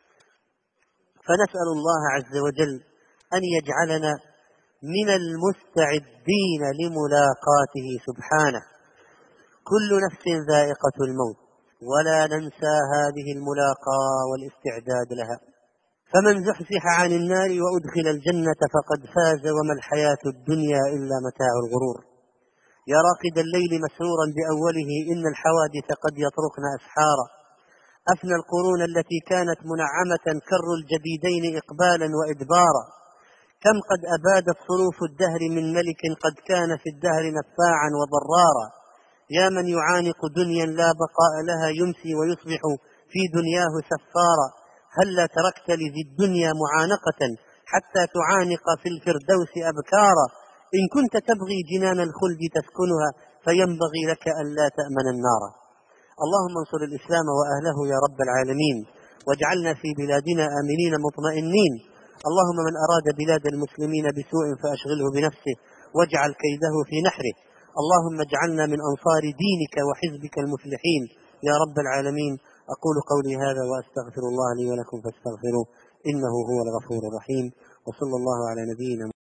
فنسأل الله عز وجل أن يجعلنا من المستعدين لملاقاته سبحانه. كل نفس ذائقة الموت، ولا ننسى هذه الملاقاة والاستعداد لها. فمن زحزح عن النار وأدخل الجنة فقد فاز، وما الحياة الدنيا إلا متاع الغرور. يا راقد الليل مسرورا بأوله، إن الحوادث قد يطرقن أسحارا. أفنى القرون التي كانت منعمة كر الجديدين إقبالا وإدبارا. كم قد أبادت صروف الدهر من ملك قد كان في الدهر نفاعا وضرارا. يا من يعانق دنيا لا بقاء لها، يمسي ويصبح في دنياه سفارا. هلا تركت لذي الدنيا معانقة حتى تعانق في الفردوس أبكارا. إن كنت تبغي جنان الخلد تسكنها فينبغي لك ألا تأمن النار. اللهم انصر الإسلام وأهله يا رب العالمين، واجعلنا في بلادنا آمنين مطمئنين. اللهم من أراد بلاد المسلمين بسوء فأشغله بنفسه واجعل كيده في نحره. اللهم اجعلنا من أنصار دينك وحزبك المفلحين يا رب العالمين. أقول قولي هذا وأستغفر الله لي ولكم فاستغفروه إنه هو الغفور الرحيم. وصلى الله على نبينا